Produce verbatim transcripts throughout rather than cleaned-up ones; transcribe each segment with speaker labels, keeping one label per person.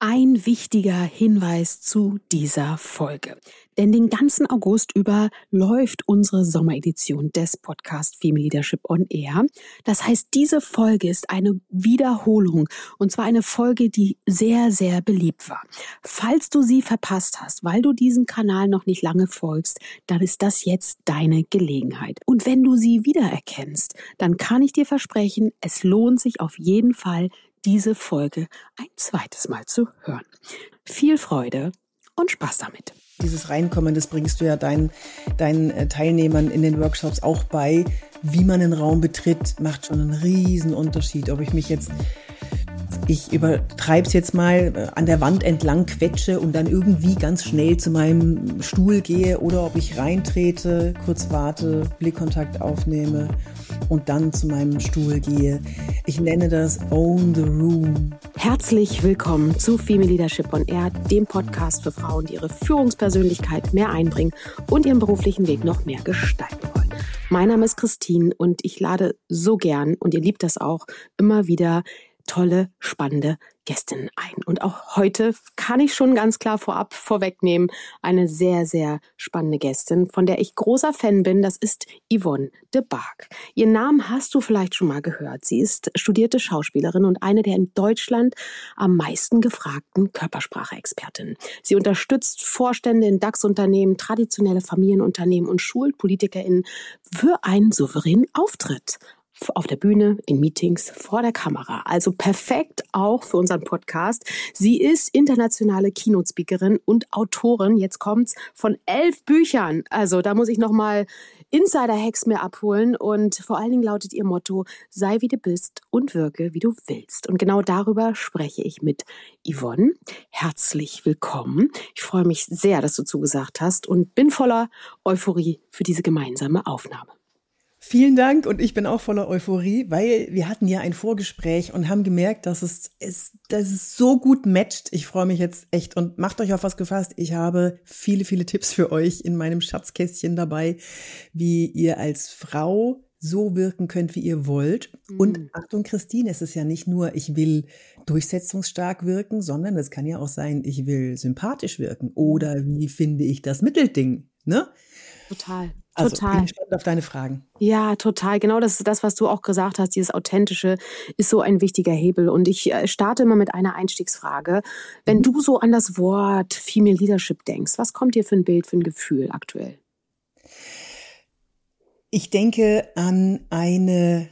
Speaker 1: Ein wichtiger Hinweis zu dieser Folge. Denn den ganzen August über läuft unsere Sommeredition des Podcast Female Leadership on Air. Das heißt, diese Folge ist eine Wiederholung. Und zwar eine Folge, die sehr, sehr beliebt war. Falls du sie verpasst hast, weil du diesem Kanal noch nicht lange folgst, dann ist das jetzt deine Gelegenheit. Und wenn du sie wiedererkennst, dann kann ich dir versprechen, es lohnt sich auf jeden Fall, diese Folge ein zweites Mal zu hören. Viel Freude und Spaß damit.
Speaker 2: Dieses Reinkommen, das bringst du ja deinen, deinen Teilnehmern in den Workshops auch bei. Wie man einen Raum betritt, macht schon einen riesen Unterschied. Ob ich mich jetzt, ich übertreibe es jetzt mal, an der Wand entlang quetsche und dann irgendwie ganz schnell zu meinem Stuhl gehe oder ob ich reintrete, kurz warte, Blickkontakt aufnehme und dann zu meinem Stuhl gehe. Ich nenne das Own the Room.
Speaker 1: Herzlich willkommen zu Female Leadership on Air, dem Podcast für Frauen, die ihre Führungspersönlichkeit mehr einbringen und ihren beruflichen Weg noch mehr gestalten wollen. Mein Name ist Christine und ich lade so gern, und ihr liebt das auch, immer wieder tolle, spannende Gästinnen ein. Und auch heute kann ich schon ganz klar vorab vorwegnehmen, eine sehr, sehr spannende Gästin, von der ich großer Fan bin. Das ist Yvonne de Barg. Ihren Namen hast du vielleicht schon mal gehört. Sie ist studierte Schauspielerin und eine der in Deutschland am meisten gefragten Körpersprache-Expertinnen. Sie unterstützt Vorstände in DAX-Unternehmen, traditionelle Familienunternehmen und schult PolitikerInnen für einen souveränen Auftritt. Auf der Bühne, in Meetings, vor der Kamera. Also perfekt auch für unseren Podcast. Sie ist internationale Keynote-Speakerin und Autorin, jetzt kommt's, von elf Büchern. Also da muss ich nochmal Insider-Hacks mehr abholen. Und vor allen Dingen lautet ihr Motto, sei wie du bist und wirke wie du willst. Und genau darüber spreche ich mit Yvonne. Herzlich willkommen. Ich freue mich sehr, dass du zugesagt hast und bin voller Euphorie für diese gemeinsame Aufnahme.
Speaker 2: Vielen Dank und ich bin auch voller Euphorie, weil wir hatten ja ein Vorgespräch und haben gemerkt, dass es, es, dass es so gut matcht. Ich freue mich jetzt echt und macht euch auf was gefasst. Ich habe viele, viele Tipps für euch in meinem Schatzkästchen dabei, wie ihr als Frau so wirken könnt, wie ihr wollt. Mhm. Und Achtung, Christine, es ist ja nicht nur, ich will durchsetzungsstark wirken, sondern es kann ja auch sein, ich will sympathisch wirken. Oder wie finde ich das Mittelding, ne?
Speaker 1: Total.
Speaker 2: Also,
Speaker 1: Total.
Speaker 2: Ich bin gespannt auf deine Fragen.
Speaker 1: Ja, total. Genau das ist das, was du auch gesagt hast. Dieses Authentische ist so ein wichtiger Hebel. Und ich starte immer mit einer Einstiegsfrage. Wenn mhm. du so an das Wort Female Leadership denkst, was kommt dir für ein Bild, für ein Gefühl aktuell?
Speaker 2: Ich denke an eine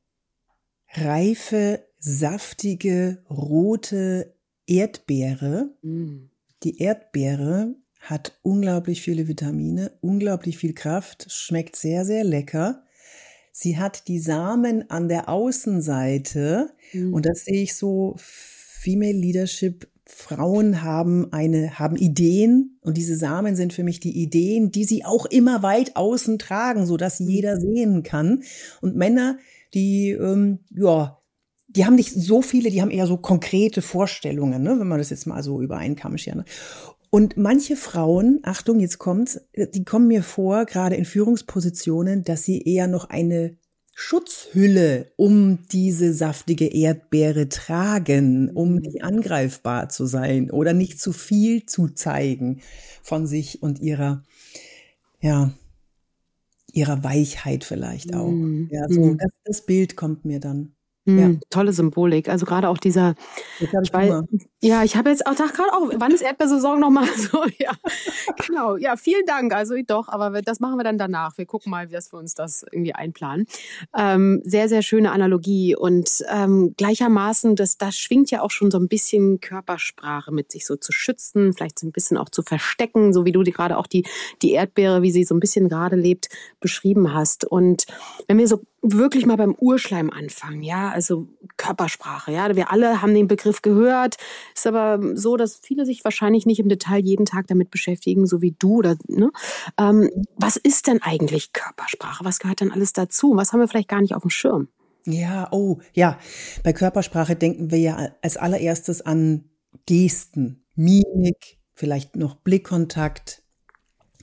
Speaker 2: reife, saftige, rote Erdbeere. Mhm. Die Erdbeere hat unglaublich viele Vitamine, unglaublich viel Kraft, schmeckt sehr, sehr lecker. Sie hat die Samen an der Außenseite mhm. und das sehe ich so, Female Leadership, Frauen haben eine, haben Ideen und diese Samen sind für mich die Ideen, die sie auch immer weit außen tragen, sodass sie jeder sehen kann. Und Männer, die, ähm, ja, die haben nicht so viele, die haben eher so konkrete Vorstellungen, ne, wenn man das jetzt mal so über einen Kamm schert. Ne? Und manche Frauen, Achtung, jetzt kommt's, die kommen mir vor, gerade in Führungspositionen, dass sie eher noch eine Schutzhülle um diese saftige Erdbeere tragen, um nicht angreifbar zu sein oder nicht zu viel zu zeigen von sich und ihrer, ja, ihrer Weichheit vielleicht auch. Mm. Ja, so das, das Bild kommt mir dann.
Speaker 1: Mm, ja. Tolle Symbolik. Also gerade auch dieser,
Speaker 2: jetzt hab ich
Speaker 1: ich weiß, ja, ich habe jetzt auch gedacht, gerade auch, wann ist Erdbeersaison nochmal so, ja, genau, ja, vielen Dank, also doch, aber das machen wir dann danach, wir gucken mal, wie das für uns das irgendwie einplanen. Ähm, sehr, sehr schöne Analogie und ähm, gleichermaßen, das, das schwingt ja auch schon so ein bisschen Körpersprache mit, sich so zu schützen, vielleicht so ein bisschen auch zu verstecken, so wie du die gerade auch die, die Erdbeere, wie sie so ein bisschen gerade lebt, beschrieben hast. Und wenn wir so wirklich mal beim Urschleim anfangen, ja, also Körpersprache, ja, wir alle haben den Begriff gehört, ist aber so, dass viele sich wahrscheinlich nicht im Detail jeden Tag damit beschäftigen, so wie du, oder, ne? Ähm, was ist denn eigentlich Körpersprache? Was gehört denn alles dazu? Was haben wir vielleicht gar nicht auf dem Schirm?
Speaker 2: Ja, oh, ja, bei Körpersprache denken wir ja als allererstes an Gesten, Mimik, vielleicht noch Blickkontakt,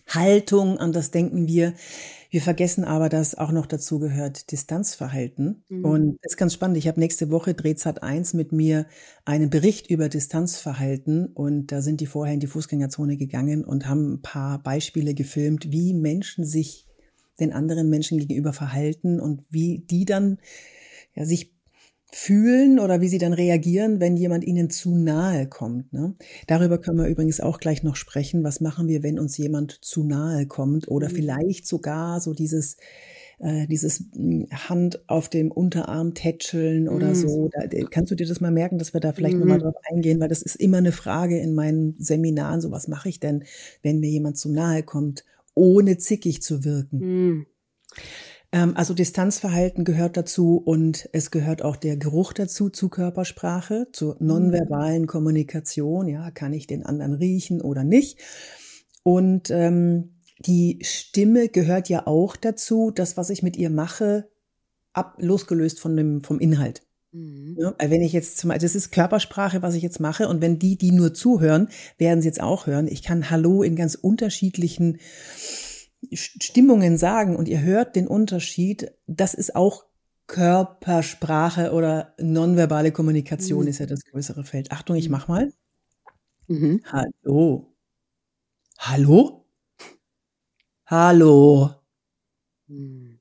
Speaker 2: Haltung, an das denken wir. Wir vergessen aber, dass auch noch dazu gehört Distanzverhalten. Mhm. Und das ist ganz spannend. Ich habe nächste Woche dreht Sat eins mit mir einen Bericht über Distanzverhalten. Und da sind die vorher in die Fußgängerzone gegangen und haben ein paar Beispiele gefilmt, wie Menschen sich den anderen Menschen gegenüber verhalten und wie die dann ja, sich fühlen oder wie sie dann reagieren, wenn jemand ihnen zu nahe kommt. Ne? Darüber können wir übrigens auch gleich noch sprechen. Was machen wir, wenn uns jemand zu nahe kommt oder mhm. vielleicht sogar so dieses äh, dieses Hand auf dem Unterarm tätscheln oder mhm. so. Da, kannst du dir das mal merken, dass wir da vielleicht mhm. nochmal drauf eingehen, weil das ist immer eine Frage in meinen Seminaren. So, was mache ich denn, wenn mir jemand zu nahe kommt, ohne zickig zu wirken? Mhm. Also Distanzverhalten gehört dazu und es gehört auch der Geruch dazu, zu Körpersprache, zur nonverbalen Kommunikation. Ja, kann ich den anderen riechen oder nicht? Und ähm, die Stimme gehört ja auch dazu, das, was ich mit ihr mache, ab, losgelöst von dem, vom Inhalt. Mhm. Ja, wenn ich jetzt zum Beispiel, das ist Körpersprache, was ich jetzt mache, und wenn die, die nur zuhören, werden sie jetzt auch hören. Ich kann Hallo in ganz unterschiedlichen Stimmungen sagen und ihr hört den Unterschied. Das ist auch Körpersprache oder nonverbale Kommunikation mhm. ist ja das größere Feld. Achtung, ich mach mal. Mhm. Hallo. Hallo? Hallo. Mhm.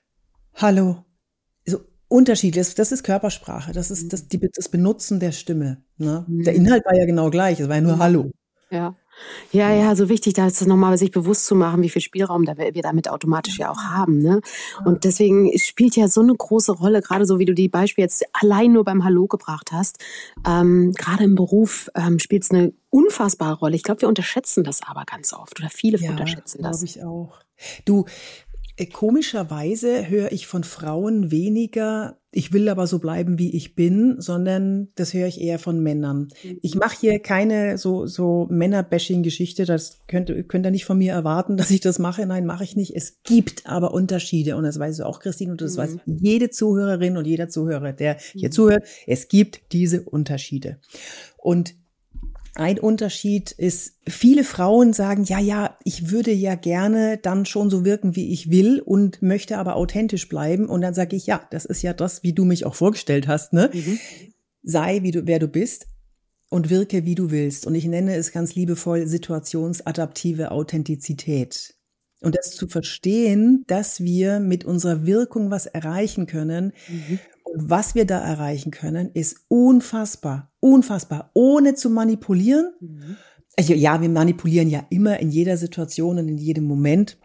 Speaker 2: Hallo. So unterschiedlich. Das ist Körpersprache. Das ist das, die, das Benutzen der Stimme. Ne? Mhm. Der Inhalt war ja genau gleich. Es war ja nur Hallo.
Speaker 1: Ja. Ja, ja, so wichtig, da ist es nochmal sich bewusst zu machen, wie viel Spielraum da wir damit automatisch ja auch haben, ne? Und deswegen spielt ja so eine große Rolle, gerade so wie du die Beispiele jetzt allein nur beim Hallo gebracht hast, ähm, gerade im Beruf ähm, spielt es eine unfassbare Rolle. Ich glaube, wir unterschätzen das aber ganz oft oder viele
Speaker 2: ja,
Speaker 1: unterschätzen das.
Speaker 2: Glaube ich auch. Du, äh, komischerweise höre ich von Frauen weniger, ich will aber so bleiben, wie ich bin, sondern das höre ich eher von Männern. Ich mache hier keine so so Männer-Bashing-Geschichte, das könnt, könnt ihr nicht von mir erwarten, dass ich das mache. Nein, mache ich nicht. Es gibt aber Unterschiede und das weißt du auch, Christine, und das mhm. weiß jede Zuhörerin und jeder Zuhörer, der hier mhm. zuhört. Es gibt diese Unterschiede. Und ein Unterschied ist, viele Frauen sagen, ja, ja, ich würde ja gerne dann schon so wirken, wie ich will und möchte aber authentisch bleiben. Und dann sage ich, ja, das ist ja das, wie du mich auch vorgestellt hast, ne? Mhm. Sei, wie du, wer du bist und wirke, wie du willst. Und ich nenne es ganz liebevoll situationsadaptive Authentizität. Und das zu verstehen, dass wir mit unserer Wirkung was erreichen können. Mhm. Und was wir da erreichen können, ist unfassbar, unfassbar, ohne zu manipulieren. Mhm. Also ja, wir manipulieren ja immer in jeder Situation und in jedem Moment,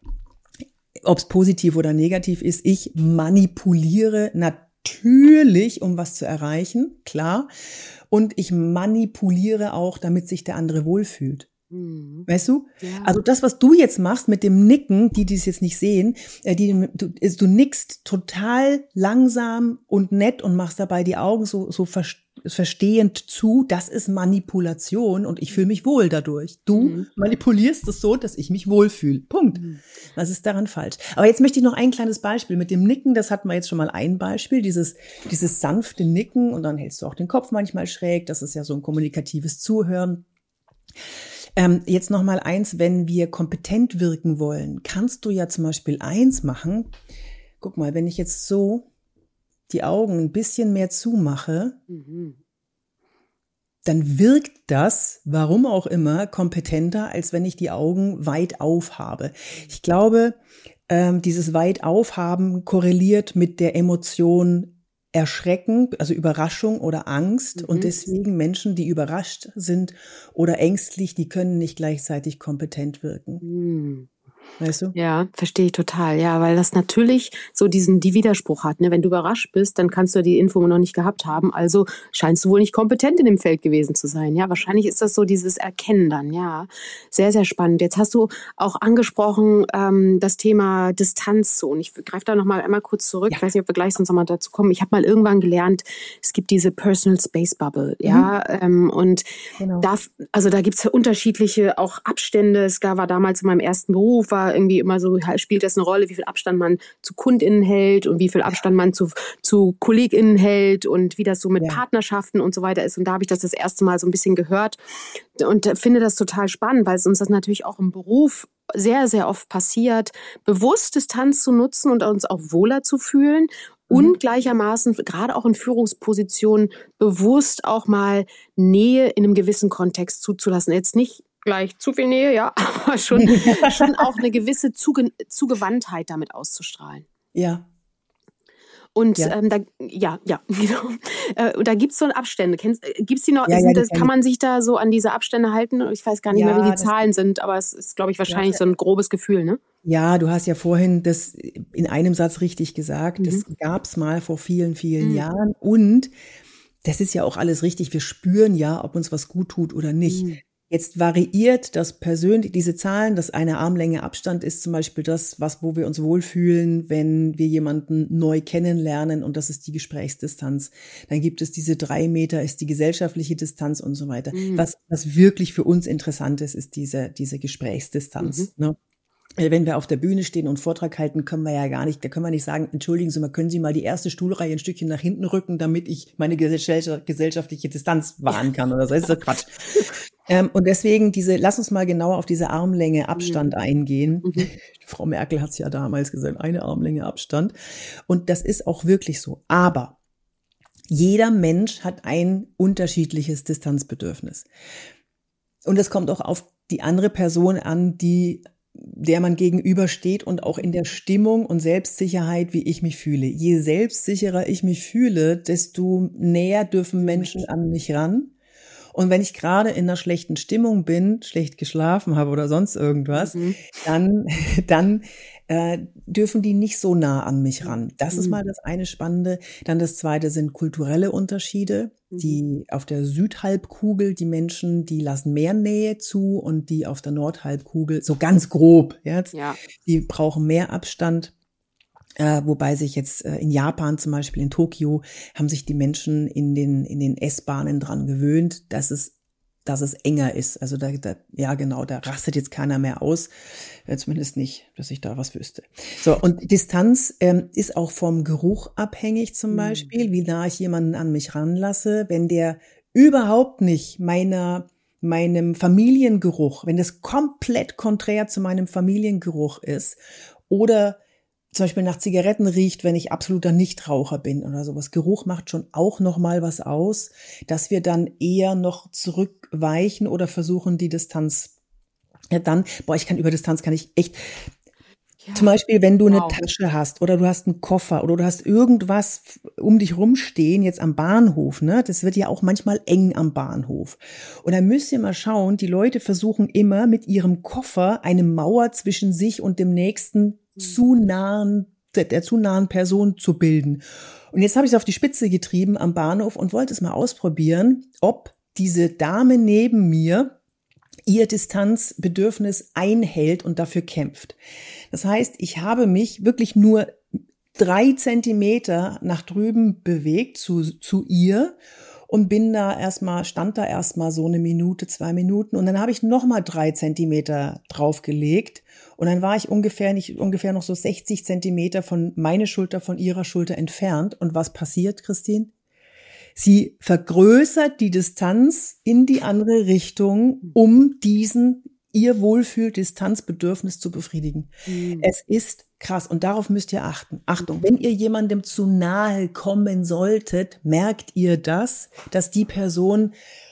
Speaker 2: ob es positiv oder negativ ist. Ich manipuliere natürlich, um was zu erreichen, klar. Und ich manipuliere auch, damit sich der andere wohlfühlt. Mhm. Weißt du? Ja. Also das, was du jetzt machst mit dem Nicken, die, die es jetzt nicht sehen, äh, die, du, du nickst total langsam und nett und machst dabei die Augen so, so ver, verstehend zu. Das ist Manipulation und ich fühle mich wohl dadurch. Du mhm. manipulierst es so, dass ich mich wohlfühle. Punkt. Mhm. Was ist daran falsch? Aber jetzt möchte ich noch ein kleines Beispiel. Mit dem Nicken, das hatten wir jetzt schon mal ein Beispiel, dieses, dieses sanfte Nicken, und dann hältst du auch den Kopf manchmal schräg. Das ist ja so ein kommunikatives Zuhören. Ähm, jetzt noch mal eins, wenn wir kompetent wirken wollen, kannst du ja zum Beispiel eins machen. Guck mal, wenn ich jetzt so die Augen ein bisschen mehr zumache, mhm. dann wirkt das, warum auch immer, kompetenter, als wenn ich die Augen weit auf habe. Ich glaube, ähm, dieses weit aufhaben korreliert mit der Emotion Erschrecken, also Überraschung oder Angst. Mhm. Und deswegen Menschen, die überrascht sind oder ängstlich, die können nicht gleichzeitig kompetent wirken. Mhm. Weißt du?
Speaker 1: Ja, verstehe ich total. Ja, weil das natürlich so diesen, die Widerspruch hat. Ne? Wenn du überrascht bist, dann kannst du die Info noch nicht gehabt haben. Also scheinst du wohl nicht kompetent in dem Feld gewesen zu sein. Ja, wahrscheinlich ist das so dieses Erkennen dann. Ja, sehr, sehr spannend. Jetzt hast du auch angesprochen, ähm, das Thema Distanzzone. Ich greife da noch mal einmal kurz zurück. Ja. Ich weiß nicht, ob wir gleich sonst noch mal dazu kommen. Ich habe mal irgendwann gelernt, es gibt diese Personal Space Bubble. Ja, mhm. ähm, und genau. da, also da gibt's unterschiedliche auch Abstände. Es war damals in meinem ersten Beruf, war irgendwie immer so, spielt das eine Rolle, wie viel Abstand man zu KundInnen hält und wie viel Abstand man zu, zu KollegInnen hält und wie das so mit ja. Partnerschaften und so weiter ist. Und da habe ich das das erste Mal so ein bisschen gehört und finde das total spannend, weil es uns das natürlich auch im Beruf sehr, sehr oft passiert, bewusst Distanz zu nutzen und uns auch wohler zu fühlen und mhm. gleichermaßen, gerade auch in Führungspositionen, bewusst auch mal Nähe in einem gewissen Kontext zuzulassen. Jetzt nicht gleich zu viel Nähe, ja, aber schon, schon auch eine gewisse Zuge- Zugewandtheit damit auszustrahlen.
Speaker 2: Ja.
Speaker 1: Und
Speaker 2: ja,
Speaker 1: ähm, da, ja, ja, genau. Äh, und da gibt es so Abstände. Kennst, äh, gibt's die noch?
Speaker 2: Ja,
Speaker 1: sind
Speaker 2: ja,
Speaker 1: das, kann man sich da so an diese Abstände halten? Ich weiß gar nicht
Speaker 2: ja,
Speaker 1: mehr, wie die Zahlen sind, aber es ist, glaube ich, wahrscheinlich so ein grobes Gefühl, ne?
Speaker 2: Ja, du hast ja vorhin das in einem Satz richtig gesagt. Mhm. Das gab's mal vor vielen, vielen mhm. Jahren. Und das ist ja auch alles richtig. Wir spüren ja, ob uns was gut tut oder nicht. Mhm. Jetzt variiert das persönlich, diese Zahlen, dass eine Armlänge Abstand ist zum Beispiel das, was, wo wir uns wohlfühlen, wenn wir jemanden neu kennenlernen, und das ist die Gesprächsdistanz. Dann gibt es diese drei Meter, ist die gesellschaftliche Distanz und so weiter. Mhm. Was, was wirklich für uns interessant ist, ist diese, diese Gesprächsdistanz, mhm. ne? Wenn wir auf der Bühne stehen und Vortrag halten, können wir ja gar nicht, da können wir nicht sagen, entschuldigen Sie mal, können Sie mal die erste Stuhlreihe ein Stückchen nach hinten rücken, damit ich meine gesellschaftliche Distanz wahren kann oder so. Das ist doch Quatsch. ähm, und deswegen diese, lass uns mal genauer auf diese Armlänge Abstand mhm. eingehen. Mhm. Frau Merkel hat es ja damals gesagt, eine Armlänge Abstand. Und das ist auch wirklich so. Aber jeder Mensch hat ein unterschiedliches Distanzbedürfnis. Und es kommt auch auf die andere Person an, die der man gegenübersteht, und auch in der Stimmung und Selbstsicherheit, wie ich mich fühle. Je selbstsicherer ich mich fühle, desto näher dürfen Menschen an mich ran. Und wenn ich gerade in einer schlechten Stimmung bin, schlecht geschlafen habe oder sonst irgendwas, mhm. dann, dann äh, dürfen die nicht so nah an mich ran. Das mhm. ist mal das eine Spannende. Dann das zweite sind kulturelle Unterschiede. Mhm. Die auf der Südhalbkugel, die Menschen, die lassen mehr Nähe zu, und die auf der Nordhalbkugel, so ganz grob jetzt, ja. die brauchen mehr Abstand. Äh, wobei sich jetzt äh, in Japan zum Beispiel, in Tokio, haben sich die Menschen in den in den S-Bahnen dran gewöhnt, dass es dass es enger ist. Also da, da ja genau, da rastet jetzt keiner mehr aus, äh, zumindest nicht, dass ich da was wüsste. So, und Distanz ähm, ist auch vom Geruch abhängig zum Beispiel, wie nah ich jemanden an mich ranlasse. Wenn der überhaupt nicht meiner meinem Familiengeruch, wenn das komplett konträr zu meinem Familiengeruch ist, oder zum Beispiel nach Zigaretten riecht, wenn ich absoluter Nichtraucher bin oder sowas. Geruch macht schon auch noch mal was aus, dass wir dann eher noch zurückweichen oder versuchen, die Distanz, ja dann, boah, ich kann über Distanz, kann ich echt, ja. Zum Beispiel, wenn du wow. eine Tasche hast oder du hast einen Koffer oder du hast irgendwas um dich rumstehen, jetzt am Bahnhof, ne, das wird ja auch manchmal eng am Bahnhof. Und da müsst ihr mal schauen, die Leute versuchen immer mit ihrem Koffer eine Mauer zwischen sich und dem nächsten zu nahen, der, der zu nahen Person zu bilden. Und jetzt habe ich es auf die Spitze getrieben am Bahnhof und wollte es mal ausprobieren, ob diese Dame neben mir ihr Distanzbedürfnis einhält und dafür kämpft. Das heißt, ich habe mich wirklich nur drei Zentimeter nach drüben bewegt zu, zu ihr und bin da erstmal, stand da erstmal so eine Minute, zwei Minuten, und dann habe ich nochmal drei Zentimeter draufgelegt. Und dann war ich ungefähr nicht ungefähr noch so sechzig Zentimeter von meine Schulter von ihrer Schulter entfernt. Und was passiert, Christine? Sie vergrößert die Distanz in die andere Richtung, um diesen ihr Wohlfühl-Distanzbedürfnis zu befriedigen. Mhm. Es ist krass, und darauf müsst ihr achten. Achtung, wenn ihr jemandem zu nahe kommen solltet, merkt ihr das, dass die Person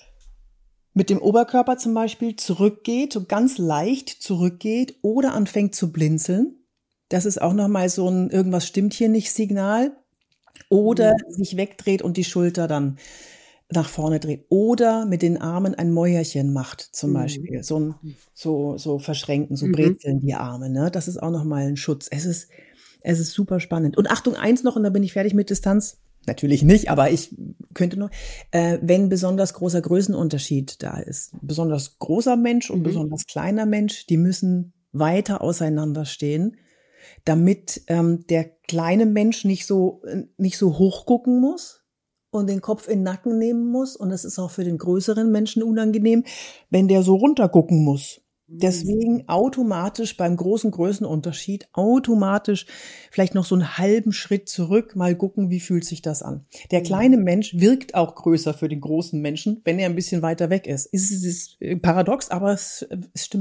Speaker 2: mit dem Oberkörper zum Beispiel zurückgeht, so ganz leicht zurückgeht oder anfängt zu blinzeln. Das ist auch nochmal so ein irgendwas stimmt hier nicht Signal. Oder mhm. sich wegdreht und die Schulter dann nach vorne dreht. Oder mit den Armen ein Mäuerchen macht zum mhm. Beispiel. So, ein, so, so verschränken, so mhm. brezeln die Arme. Ne? Das ist auch nochmal ein Schutz. Es ist, es ist super spannend. Und Achtung, eins noch, und dann bin ich fertig mit Distanz. Natürlich nicht, aber ich könnte noch, äh, wenn besonders großer Größenunterschied da ist. Besonders großer Mensch und mhm. besonders kleiner Mensch, die müssen weiter auseinanderstehen, damit ähm, der kleine Mensch nicht so nicht so hoch gucken muss und den Kopf in den Nacken nehmen muss. Und es ist auch für den größeren Menschen unangenehm, wenn der so runter gucken muss. Deswegen automatisch beim großen Größenunterschied automatisch vielleicht noch so einen halben Schritt zurück, mal gucken, wie fühlt sich das an. Der kleine Mensch wirkt auch größer für den großen Menschen, wenn er ein bisschen weiter weg ist. Es ist paradox, aber es, es stimmt.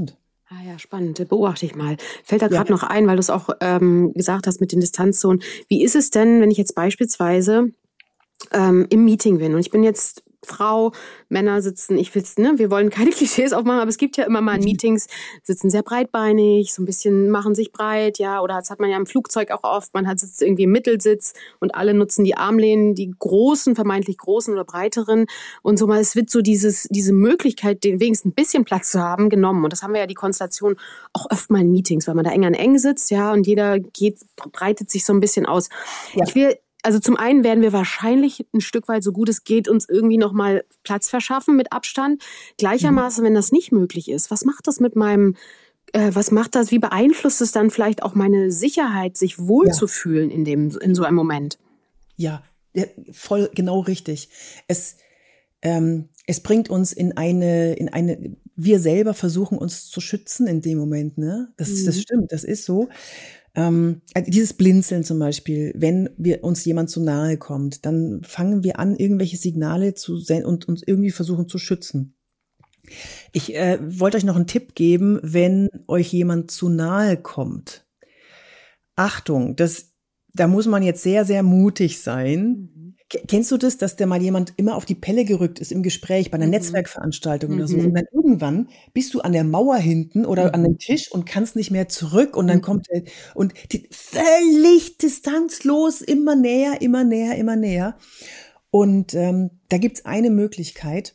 Speaker 1: Ah ja, spannend. Beobachte ich mal. Fällt da gerade ja. noch ein, weil du es auch ähm, gesagt hast mit den Distanzzonen. Wie ist es denn, wenn ich jetzt beispielsweise ähm, im Meeting bin und ich bin jetzt Frau, Männer sitzen, ich will's, ne, wir wollen keine Klischees aufmachen, aber es gibt ja immer mal in Meetings, sitzen sehr breitbeinig, so ein bisschen machen sich breit, ja, oder das hat man ja im Flugzeug auch oft, man hat sitzt irgendwie im Mittelsitz und alle nutzen die Armlehnen, die großen, vermeintlich großen oder breiteren und so mal, es wird so dieses, diese Möglichkeit, den wenigstens ein bisschen Platz zu haben, genommen und das haben wir ja die Konstellation auch oft mal in Meetings, weil man da eng an eng sitzt, ja, und jeder geht, breitet sich so ein bisschen aus. Ja. Ich will Also zum einen werden wir wahrscheinlich ein Stück weit, so gut es geht, uns irgendwie nochmal Platz verschaffen mit Abstand. Gleichermaßen, wenn das nicht möglich ist, was macht das mit meinem, äh, was macht das, wie beeinflusst es dann vielleicht auch meine Sicherheit, sich wohlzufühlen ja. in dem, in so einem Moment?
Speaker 2: Ja, voll genau richtig. Es, ähm, es bringt uns in eine, in eine, wir selber versuchen uns zu schützen in dem Moment, ne? Das, mhm. das stimmt, das ist so. Ähm, dieses Blinzeln zum Beispiel, wenn wir uns jemand zu nahe kommt, dann fangen wir an, irgendwelche Signale zu senden und uns irgendwie versuchen zu schützen. Ich äh, wollte euch noch einen Tipp geben, wenn euch jemand zu nahe kommt. Achtung, das, da muss man jetzt sehr, sehr mutig sein. Mhm. Kennst du das, dass der mal jemand immer auf die Pelle gerückt ist im Gespräch bei einer mhm. Netzwerkveranstaltung mhm. oder so und dann irgendwann bist du an der Mauer hinten oder mhm. an dem Tisch und kannst nicht mehr zurück und dann mhm. kommt der und die, völlig distanzlos, immer näher, immer näher, immer näher und ähm, da gibt's eine Möglichkeit: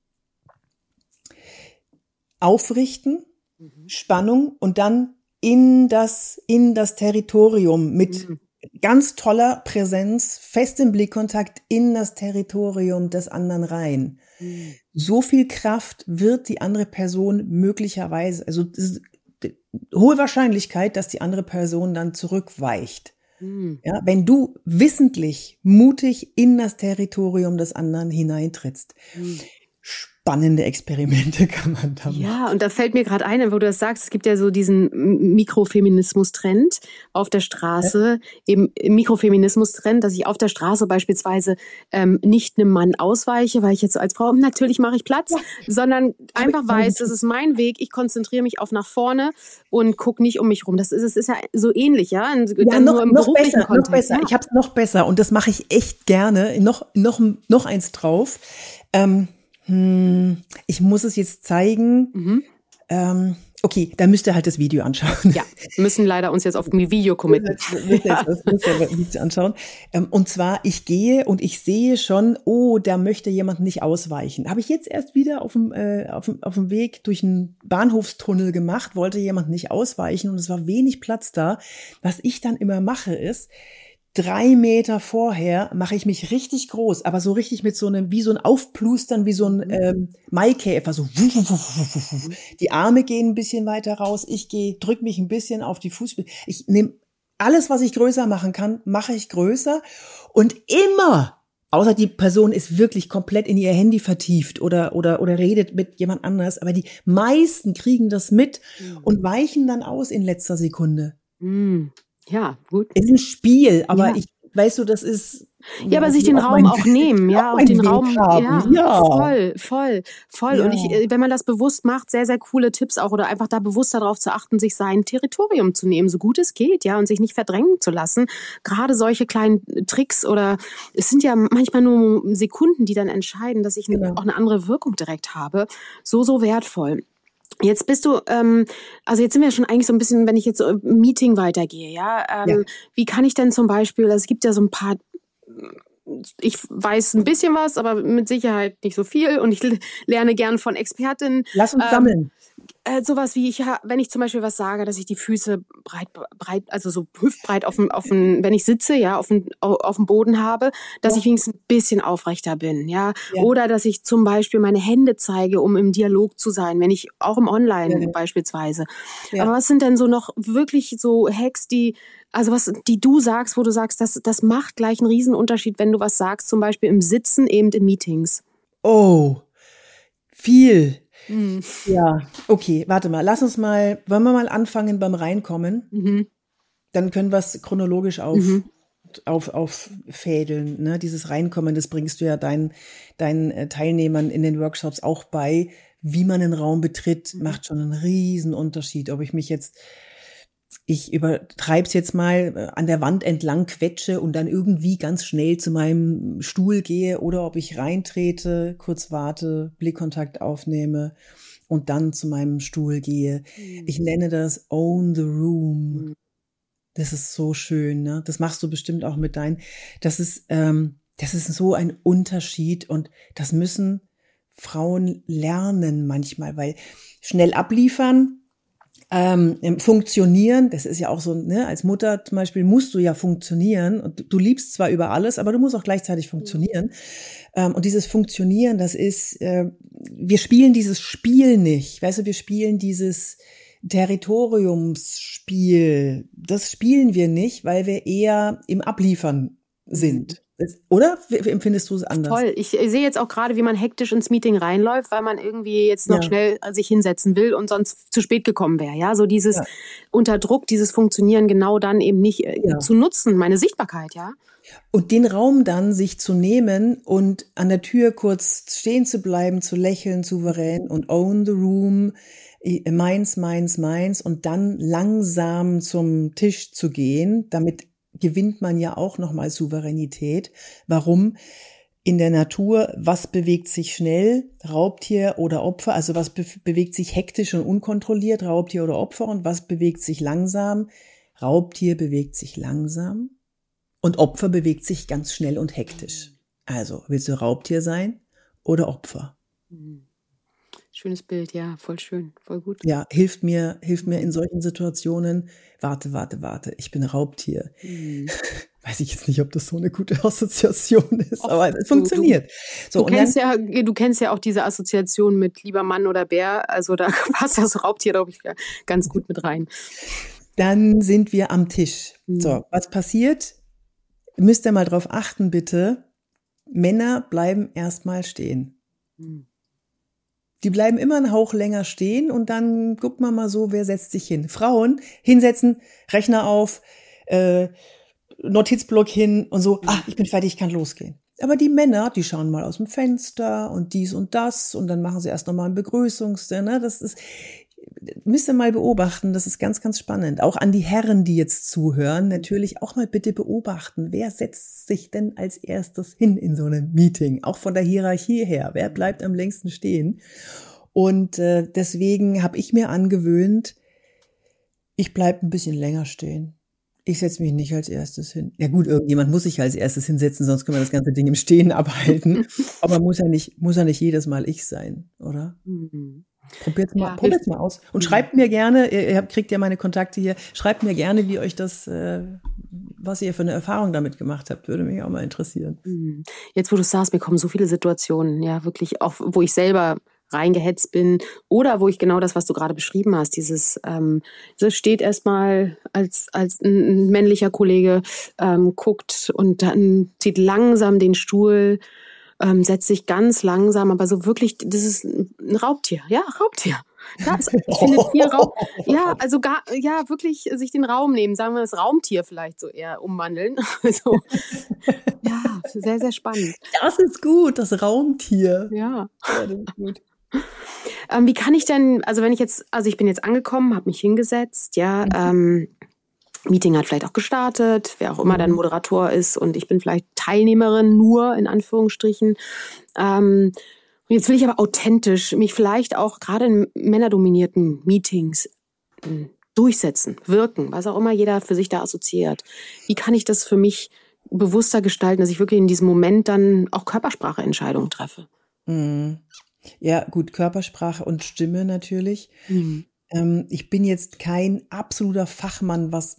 Speaker 2: Aufrichten, mhm. Spannung und dann in das in das Territorium mit mhm. ganz toller Präsenz, fest im Blickkontakt in das Territorium des anderen rein. Mhm. So viel Kraft wird die andere Person möglicherweise, also das ist hohe Wahrscheinlichkeit, dass die andere Person dann zurückweicht. Mhm. Ja, wenn du wissentlich, mutig in das Territorium des anderen hineintrittst. Mhm. Spannende Experimente kann man da machen.
Speaker 1: Ja, und da fällt mir gerade ein, wo du das sagst, es gibt ja so diesen Mikrofeminismus-Trend auf der Straße, ja. eben Mikrofeminismus-Trend, dass ich auf der Straße beispielsweise ähm, nicht einem Mann ausweiche, weil ich jetzt so als Frau, natürlich mache ich Platz, ja. sondern einfach weiß, das ist mein Weg, ich konzentriere mich auf nach vorne und gucke nicht um mich rum. Das ist, es ist ja so ähnlich, ja,
Speaker 2: ja dann noch, nur im noch beruflichen besser, Kontext. Noch besser. Ja. Ich habe es noch besser und das mache ich echt gerne. Noch, noch, noch eins drauf. Ähm, Hm, ich muss es jetzt zeigen. Mhm. Ähm, okay, dann müsst ihr halt das Video anschauen.
Speaker 1: Ja, müssen leider uns jetzt auf ein Video committen.
Speaker 2: Ja. Das müsst ihr Video anschauen. Ähm, und zwar, ich gehe und ich sehe schon, oh, da möchte jemand nicht ausweichen. Habe ich jetzt erst wieder auf dem, äh, auf dem, auf dem Weg durch einen Bahnhofstunnel gemacht, wollte jemand nicht ausweichen und es war wenig Platz da. Was ich dann immer mache ist, Drei Meter vorher mache ich mich richtig groß, aber so richtig mit so einem, wie so ein Aufplustern, wie so ein ähm, Maikäfer, so die Arme gehen ein bisschen weiter raus, ich gehe, drück mich ein bisschen auf die Fußspitzen. Ich nehme alles, was ich größer machen kann, mache ich größer und immer, außer die Person ist wirklich komplett in ihr Handy vertieft oder oder oder redet mit jemand anders, aber die meisten kriegen das mit mhm. und weichen dann aus in letzter Sekunde.
Speaker 1: Mhm. Ja, gut.
Speaker 2: Es ist ein Spiel, aber ja. ich, weißt du, das ist.
Speaker 1: Ja, aber sich den Raum auch nehmen, ja, auch den Raum, ja, ja, voll, voll, voll. Ja. Und ich, wenn man das bewusst macht, sehr, sehr coole Tipps auch oder einfach da bewusst darauf zu achten, sich sein Territorium zu nehmen, so gut es geht, ja, und sich nicht verdrängen zu lassen. Gerade solche kleinen Tricks oder es sind ja manchmal nur Sekunden, die dann entscheiden, dass ich genau. auch eine andere Wirkung direkt habe. So, so wertvoll. Jetzt bist du, ähm, also jetzt sind wir schon eigentlich so ein bisschen, wenn ich jetzt so im Meeting weitergehe, ja, ähm, ja. wie kann ich denn zum Beispiel, also es gibt ja so ein paar, ich weiß ein bisschen was, aber mit Sicherheit nicht so viel und ich lerne gern von Expertinnen.
Speaker 2: Lass uns ähm, sammeln.
Speaker 1: Äh, sowas wie, ich, wenn ich zum Beispiel was sage, dass ich die Füße breit, breit, also so hüftbreit auf dem, auf dem, wenn ich sitze, ja, auf dem, auf dem Boden habe, dass ja. ich wenigstens ein bisschen aufrechter bin, ja? ja. Oder dass ich zum Beispiel meine Hände zeige, um im Dialog zu sein, wenn ich, auch im Online ja. beispielsweise. Ja. Aber was sind denn so noch wirklich so Hacks, die, also was, die du sagst, wo du sagst, das, das macht gleich einen Riesenunterschied, wenn du was sagst, zum Beispiel im Sitzen, eben in Meetings?
Speaker 2: Oh, viel. Hm. Ja, okay, warte mal, lass uns mal, wollen wir mal anfangen beim Reinkommen? Mhm. Dann können wir es chronologisch auf, mhm. auf, auffädeln, ne? Dieses Reinkommen, das bringst du ja deinen, deinen Teilnehmern in den Workshops auch bei. wie man einen Raum betritt, macht schon einen riesen Unterschied. Ob ich mich jetzt, ich übertreibe es jetzt mal, an der Wand entlang quetsche und dann irgendwie ganz schnell zu meinem Stuhl gehe oder ob ich reintrete, kurz warte, Blickkontakt aufnehme und dann zu meinem Stuhl gehe. Mhm. Ich nenne das Own the Room. Mhm. Das ist so schön, ne? Das machst du bestimmt auch mit deinen. Das ist, ähm, das ist so ein Unterschied und das müssen Frauen lernen manchmal, weil schnell abliefern, ähm, funktionieren, das ist ja auch so, ne, als Mutter zum Beispiel musst du ja funktionieren und du liebst zwar über alles, aber du musst auch gleichzeitig funktionieren. Ähm, und dieses Funktionieren, das ist, äh, wir spielen dieses Spiel nicht, weißt du, wir spielen dieses Territoriumsspiel, das spielen wir nicht, weil wir eher im Abliefern sind. Oder? Wie empfindest du es anders?
Speaker 1: Voll. Ich, ich sehe jetzt auch gerade, wie man hektisch ins Meeting reinläuft, weil man irgendwie jetzt noch ja. schnell sich hinsetzen will und sonst zu spät gekommen wäre. Ja, so dieses ja. unter Druck, dieses Funktionieren genau dann eben nicht ja. zu nutzen, meine Sichtbarkeit, ja.
Speaker 2: Und den Raum dann sich zu nehmen und an der Tür kurz stehen zu bleiben, zu lächeln, souverän und own the room, meins, meins, meins und dann langsam zum Tisch zu gehen, damit gewinnt man ja auch nochmal Souveränität. Warum? In der Natur, was bewegt sich schnell? Raubtier oder Opfer? Also was be- bewegt sich hektisch und unkontrolliert? Raubtier oder Opfer? Und was bewegt sich langsam? Raubtier bewegt sich langsam und Opfer bewegt sich ganz schnell und hektisch. Also, willst du Raubtier sein oder Opfer?
Speaker 1: Schönes Bild, ja, voll schön, voll gut.
Speaker 2: Ja, hilft mir, hilft mir in solchen Situationen. Warte, warte, warte, ich bin Raubtier. Mhm. Weiß ich jetzt nicht, ob das so eine gute Assoziation ist, Och, aber es funktioniert.
Speaker 1: Du,
Speaker 2: so,
Speaker 1: du,
Speaker 2: und
Speaker 1: kennst
Speaker 2: dann,
Speaker 1: ja, du kennst ja auch diese Assoziation mit lieber Mann oder Bär, also da passt das Raubtier, glaube ich, ganz gut mit rein.
Speaker 2: Dann sind wir am Tisch. Mhm. So, was passiert? Müsst ihr mal drauf achten, bitte. Männer bleiben erstmal stehen. Mhm. Die bleiben immer einen Hauch länger stehen und dann guckt man mal so, wer setzt sich hin. Frauen hinsetzen, Rechner auf, äh, Notizblock hin und so, ah, ich bin fertig, ich kann losgehen. Aber die Männer, die schauen mal aus dem Fenster und dies und das und dann machen sie erst nochmal ein Begrüßungs, ne, das ist, müsst ihr mal beobachten, das ist ganz, ganz spannend. Auch an die Herren, die jetzt zuhören, natürlich auch mal bitte beobachten, wer setzt sich denn als erstes hin in so einem Meeting, auch von der Hierarchie her, wer bleibt am längsten stehen? Und äh, deswegen habe ich mir angewöhnt, ich bleib ein bisschen länger stehen. Ich setze mich nicht als erstes hin. Ja gut, irgendjemand muss sich als erstes hinsetzen, sonst können wir das ganze Ding im Stehen abhalten. Aber muss ja nicht, muss ja nicht jedes Mal ich sein, oder? Mhm. Probiert's mal, ja, probiert's mal aus. Und schreibt mir gerne, ihr habt, kriegt ja meine Kontakte hier, schreibt mir gerne, wie euch das, äh, was ihr für eine Erfahrung damit gemacht habt, würde mich auch mal interessieren.
Speaker 1: Jetzt, wo du sagst, mir kommen so viele Situationen, ja, wirklich auch, wo ich selber reingehetzt bin oder wo ich genau das, was du gerade beschrieben hast, dieses, ähm, das steht erstmal als, als ein männlicher Kollege, ähm, guckt und dann zieht langsam den Stuhl, Ähm, setzt sich ganz langsam, aber so wirklich, das ist ein Raubtier, ja, Raubtier. Ja, es, ich finde Tier Raum, ja, also gar, ja, wirklich sich den Raum nehmen, sagen wir das Raumtier vielleicht so eher umwandeln. Also, ja, sehr, sehr spannend.
Speaker 2: Das ist gut, das Raumtier.
Speaker 1: Ja. Ja, das ist gut. Ähm, wie kann ich denn, also wenn ich jetzt, also ich bin jetzt angekommen, habe mich hingesetzt, ja, ähm, Meeting hat vielleicht auch gestartet, wer auch immer dann Moderator ist und ich bin vielleicht Teilnehmerin nur, in Anführungsstrichen. Ähm, und jetzt will ich aber authentisch mich vielleicht auch gerade in männerdominierten Meetings äh, durchsetzen, wirken, was auch immer jeder für sich da assoziiert. Wie kann ich das für mich bewusster gestalten, dass ich wirklich in diesem Moment dann auch Körperspracheentscheidungen treffe?
Speaker 2: Mhm. Ja, gut, Körpersprache und Stimme natürlich. Mhm. Ich bin jetzt kein absoluter Fachmann, was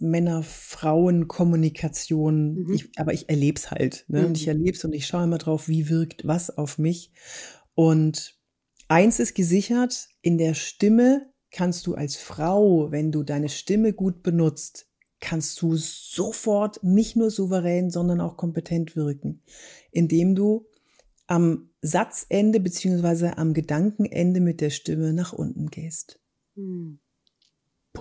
Speaker 2: Männer-Frauen-Kommunikation, mhm. ich, aber ich erlebe es halt. Ne? Mhm. Und ich erlebe es und ich schaue immer drauf, wie wirkt was auf mich. Und eins ist gesichert, in der Stimme kannst du als Frau, wenn du deine Stimme gut benutzt, kannst du sofort nicht nur souverän, sondern auch kompetent wirken, indem du am Satzende beziehungsweise am Gedankenende mit der Stimme nach unten gehst. Hm.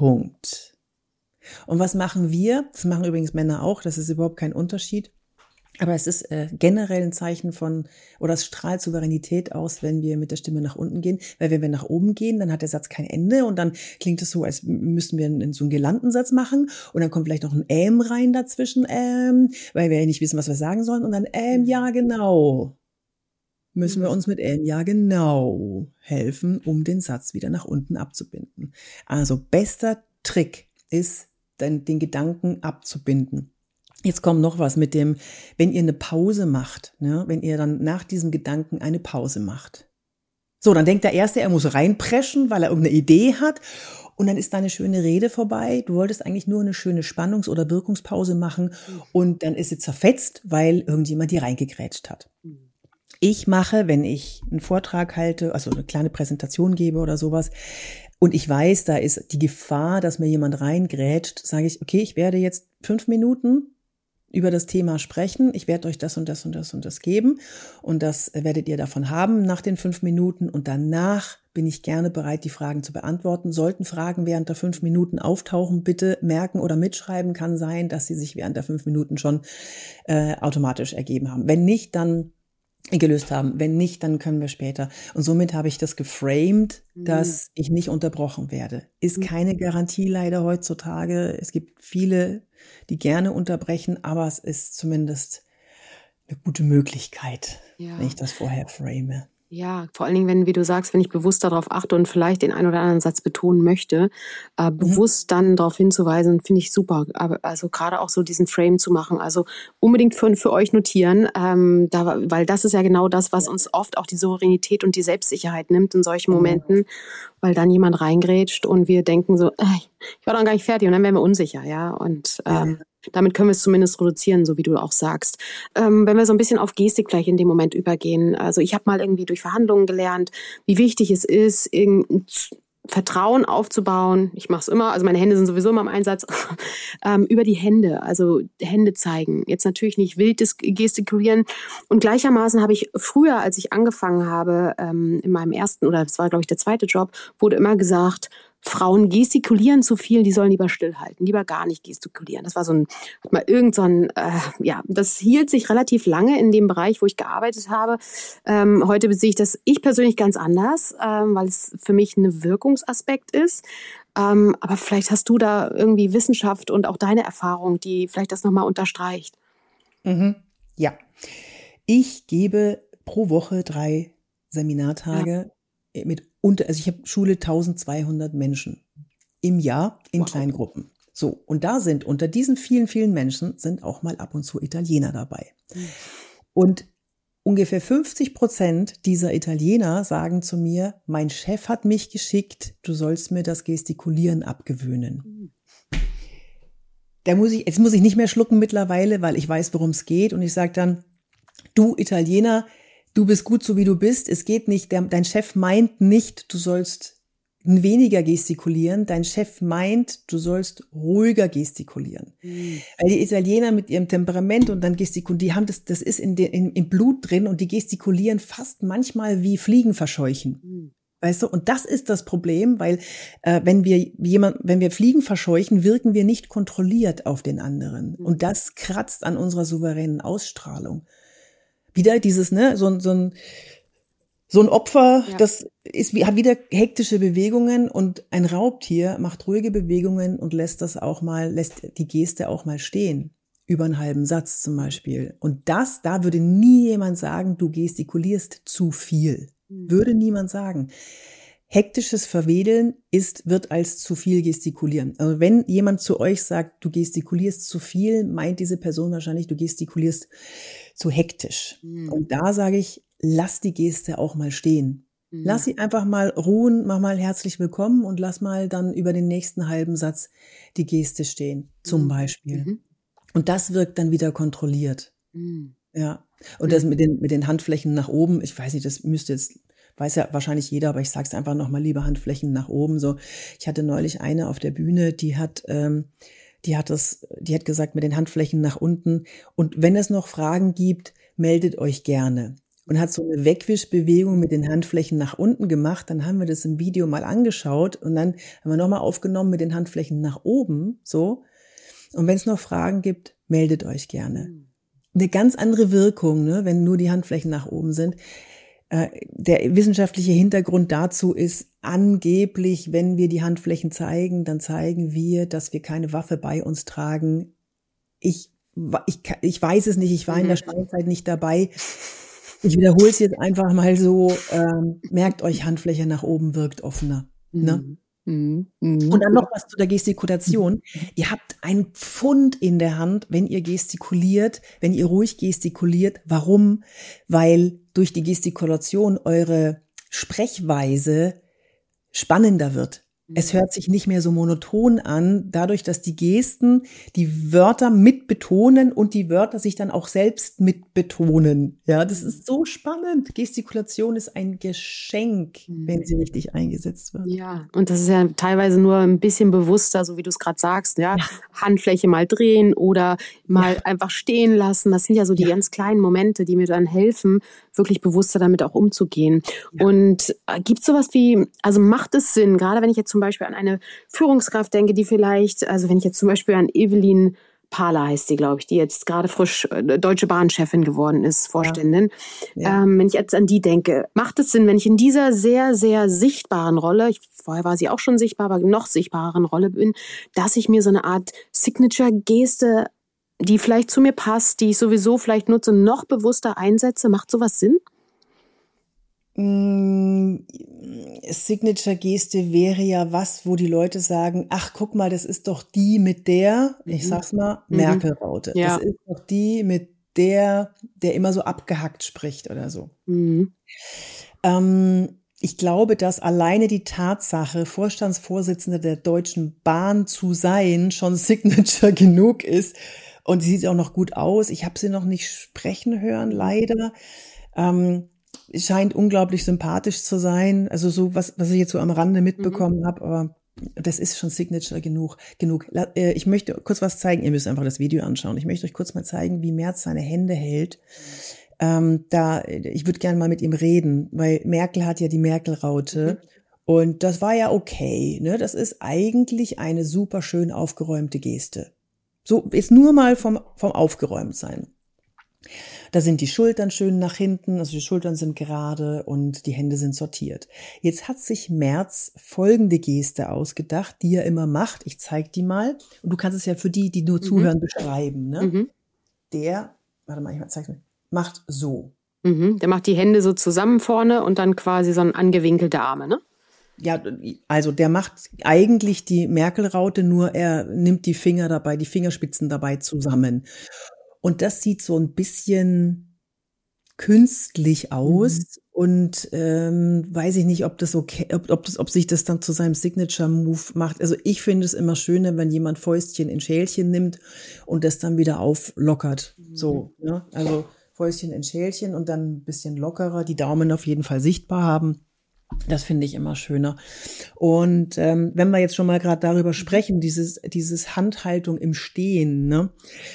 Speaker 2: Punkt. Und was machen wir? Das machen übrigens Männer auch, das ist überhaupt kein Unterschied. Aber es ist äh, generell ein Zeichen von, oder es strahlt Souveränität aus, wenn wir mit der Stimme nach unten gehen. Weil wenn wir nach oben gehen, dann hat der Satz kein Ende und dann klingt es so, als müssten wir einen, so einen Girlandensatz machen und dann kommt vielleicht noch ein Ähm rein dazwischen, ähm, weil wir ja nicht wissen, was wir sagen sollen und dann ähm, ja genau. Müssen wir uns mit ähm, ja genau helfen, um den Satz wieder nach unten abzubinden. Also bester Trick ist, dann den Gedanken abzubinden. Jetzt kommt noch was mit dem, wenn ihr eine Pause macht, ne, wenn ihr dann nach diesem Gedanken eine Pause macht. So, dann denkt der Erste, er muss reinpreschen, weil er irgendeine Idee hat. Und dann ist da eine schöne Rede vorbei. Du wolltest eigentlich nur eine schöne Spannungs- oder Wirkungspause machen. Und dann ist sie zerfetzt, weil irgendjemand die reingegrätscht hat. Ich mache, wenn ich einen Vortrag halte, also eine kleine Präsentation gebe oder sowas, und ich weiß, da ist die Gefahr, dass mir jemand reingrätscht, sage ich, okay, ich werde jetzt fünf Minuten über das Thema sprechen. Ich werde euch das und das und das und das geben und das werdet ihr davon haben nach den fünf Minuten und danach bin ich gerne bereit, die Fragen zu beantworten. Sollten Fragen während der fünf Minuten auftauchen, bitte merken oder mitschreiben. Kann sein, dass sie sich während der fünf Minuten schon äh, automatisch ergeben haben. Wenn nicht, dann gelöst haben. Wenn nicht, dann können wir später. Und somit habe ich das geframed, dass ich nicht unterbrochen werde. Ist keine Garantie leider heutzutage. Es gibt viele, die gerne unterbrechen, aber es ist zumindest eine gute Möglichkeit, ja, wenn ich das vorher frame.
Speaker 1: Ja, vor allen Dingen, wenn, wie du sagst, wenn ich bewusst darauf achte und vielleicht den einen oder anderen Satz betonen möchte, äh, bewusst mhm. dann darauf hinzuweisen, finde ich super. Aber also gerade auch so diesen Frame zu machen, also unbedingt für, für euch notieren, ähm, da, weil das ist ja genau das, was uns oft auch die Souveränität und die Selbstsicherheit nimmt in solchen Momenten, mhm. weil dann jemand reingrätscht und wir denken so, äh, ich war doch gar nicht fertig und dann werden wir unsicher, ja, und ähm, ja. Damit können wir es zumindest reduzieren, so wie du auch sagst. Ähm, wenn wir so ein bisschen auf Gestik gleich in dem Moment übergehen. Also ich habe mal irgendwie durch Verhandlungen gelernt, wie wichtig es ist, Vertrauen aufzubauen. Ich mache es immer, also meine Hände sind sowieso immer im Einsatz, ähm, über die Hände, also Hände zeigen. Jetzt natürlich nicht wild gestikulieren. Und gleichermaßen habe ich früher, als ich angefangen habe, ähm, in meinem ersten, oder das war, glaube ich, der zweite Job, wurde immer gesagt, Frauen gestikulieren zu viel, die sollen lieber stillhalten, lieber gar nicht gestikulieren. Das war so ein, hat mal irgend so ein, äh, ja, das hielt sich relativ lange in dem Bereich, wo ich gearbeitet habe. Ähm, heute sehe ich das ich persönlich ganz anders, ähm, weil es für mich ein Wirkungsaspekt ist. Ähm, aber vielleicht hast du da irgendwie Wissenschaft und auch deine Erfahrung, die vielleicht das nochmal unterstreicht.
Speaker 2: Mhm. Ja, ich gebe pro Woche drei Seminartage ja. mit unter, also ich habe Schule tausendzweihundert Menschen im Jahr in wow. kleinen Gruppen. So, und da sind unter diesen vielen, vielen Menschen sind auch mal ab und zu Italiener dabei. Mhm. Und ungefähr fünfzig Prozent dieser Italiener sagen zu mir, mein Chef hat mich geschickt, du sollst mir das Gestikulieren abgewöhnen. Mhm. Da muss ich, jetzt muss ich nicht mehr schlucken mittlerweile, weil ich weiß, worum es geht. Und ich sage dann, du Italiener, du bist gut so wie du bist. Es geht nicht, der, dein Chef meint nicht, du sollst weniger gestikulieren. Dein Chef meint, du sollst ruhiger gestikulieren. Mhm. Weil die Italiener mit ihrem Temperament und dann gestikulieren, die haben das, das ist in den, in, im Blut drin und die gestikulieren fast manchmal wie Fliegen verscheuchen. Mhm. Weißt du, und das ist das Problem, weil äh, wenn wir jemand, wenn wir Fliegen verscheuchen, wirken wir nicht kontrolliert auf den anderen. Mhm. Und das kratzt an unserer souveränen Ausstrahlung. Wieder dieses, ne, so, so ein so ein Opfer, ja. das ist, hat wieder hektische Bewegungen und ein Raubtier macht ruhige Bewegungen und lässt das auch mal, lässt die Geste auch mal stehen. Über einen halben Satz zum Beispiel. Und das, da würde nie jemand sagen, du gestikulierst zu viel. Mhm. Würde niemand sagen. Hektisches Verwedeln ist, wird als zu viel gestikulieren. Also wenn jemand zu euch sagt, du gestikulierst zu viel, meint diese Person wahrscheinlich, du gestikulierst zu hektisch. Mhm. Und da sage ich, lass die Geste auch mal stehen. Mhm. Lass sie einfach mal ruhen, mach mal herzlich willkommen und lass mal dann über den nächsten halben Satz die Geste stehen, zum mhm. Beispiel. Mhm. Und das wirkt dann wieder kontrolliert. Mhm. Ja. Und das mit den, mit den Handflächen nach oben, ich weiß nicht, das müsste jetzt, weiß ja wahrscheinlich jeder, aber ich sage es einfach nochmal, lieber Handflächen nach oben. So, ich hatte neulich eine auf der Bühne, die hat, ähm, die hat das, die hat gesagt, mit den Handflächen nach unten. Und wenn es noch Fragen gibt, meldet euch gerne. Und hat so eine Wegwischbewegung mit den Handflächen nach unten gemacht. Dann haben wir das im Video mal angeschaut und dann haben wir nochmal aufgenommen mit den Handflächen nach oben, so. Und wenn es noch Fragen gibt, meldet euch gerne. eine ganz andere Wirkung, ne, wenn nur die Handflächen nach oben sind. Äh, der wissenschaftliche Hintergrund dazu ist angeblich, wenn wir die Handflächen zeigen, dann zeigen wir, dass wir keine Waffe bei uns tragen. Ich, ich, ich weiß es nicht, ich war in der Steinzeit nicht dabei. Ich wiederhole es jetzt einfach mal so, ähm, merkt euch, Handfläche nach oben wirkt offener. Ne?
Speaker 1: Mhm. Mhm.
Speaker 2: Und dann noch was zu der Gestikulation. Ihr habt einen Pfund in der Hand, wenn ihr gestikuliert, wenn ihr ruhig gestikuliert. Warum? Weil durch die Gestikulation eure Sprechweise spannender wird. Es hört sich nicht mehr so monoton an, dadurch, dass die Gesten die Wörter mitbetonen und die Wörter sich dann auch selbst mitbetonen. Ja, das ist so spannend. Gestikulation ist ein Geschenk, wenn sie richtig eingesetzt wird.
Speaker 1: Ja, und das ist ja teilweise nur ein bisschen bewusster, so wie du es gerade sagst, ja? ja. Handfläche mal drehen oder mal ja. einfach stehen lassen. Das sind ja so die ja. ganz kleinen Momente, die mir dann helfen, wirklich bewusster damit auch umzugehen. Ja. Und äh, gibt es sowas wie, also macht es Sinn, gerade wenn ich jetzt zum Beispiel an eine Führungskraft denke, die vielleicht, also wenn ich jetzt zum Beispiel an Evelyn Pahler heißt die, glaube ich, die jetzt gerade frisch äh, Deutsche Bahn-Chefin geworden ist, Vorständin. Ja. Ja. Ähm, wenn ich jetzt an die denke, macht es Sinn, wenn ich in dieser sehr, sehr sichtbaren Rolle, ich, vorher war sie auch schon sichtbar, aber noch sichtbareren Rolle bin, dass ich mir so eine Art Signature-Geste, die vielleicht zu mir passt, die ich sowieso vielleicht nutze, noch bewusster einsetze? Macht sowas Sinn?
Speaker 2: Signature-Geste wäre ja was, wo die Leute sagen, ach, guck mal, das ist doch die mit der, mhm. ich sag's mal, mhm. Merkel-Raute. Ja. Das ist doch die mit der, der immer so abgehackt spricht oder so. Mhm. Ähm, ich glaube, dass alleine die Tatsache, Vorstandsvorsitzende der Deutschen Bahn zu sein, schon Signature genug ist. Und sie sieht auch noch gut aus. Ich habe sie noch nicht sprechen hören, leider. Ähm, scheint unglaublich sympathisch zu sein. Also so, was, was ich jetzt so am Rande mitbekommen mhm. habe, aber das ist schon Signature genug. genug. Ich möchte kurz was zeigen. Ihr müsst einfach das Video anschauen. Ich möchte euch kurz mal zeigen, wie Merz seine Hände hält. Ähm, da, ich würde gerne mal mit ihm reden, weil Merkel hat ja die Merkel-Raute. Mhm. Und das war ja okay. Ne? Das ist eigentlich eine super schön aufgeräumte Geste. So, ist nur mal vom, vom Aufgeräumtsein. Da sind die Schultern schön nach hinten, also die Schultern sind gerade und die Hände sind sortiert. Jetzt hat sich Merz folgende Geste ausgedacht, die er immer macht. Ich zeig die mal. Und du kannst es ja für die, die nur mhm. zuhören, beschreiben. Ne? Mhm. Der, warte mal, ich zeig's mir, macht so.
Speaker 1: Mhm. Der macht die Hände so zusammen vorne und dann quasi so ein angewinkelte Arme, ne?
Speaker 2: Ja, also der macht eigentlich die Merkel-Raute, nur er nimmt die Finger dabei, die Fingerspitzen dabei zusammen. Und das sieht so ein bisschen künstlich aus mhm. und ähm, weiß ich nicht, ob das okay, ob, ob, das, ob sich das dann zu seinem Signature-Move macht. Also ich finde es immer schöner, wenn jemand Fäustchen in Schälchen nimmt und das dann wieder auflockert. Mhm. So, ne? Also Fäustchen in Schälchen und dann ein bisschen lockerer, die Daumen auf jeden Fall sichtbar haben. Das finde ich immer schöner. Und ähm, wenn wir jetzt schon mal gerade darüber sprechen, dieses dieses Handhaltung im Stehen, ne?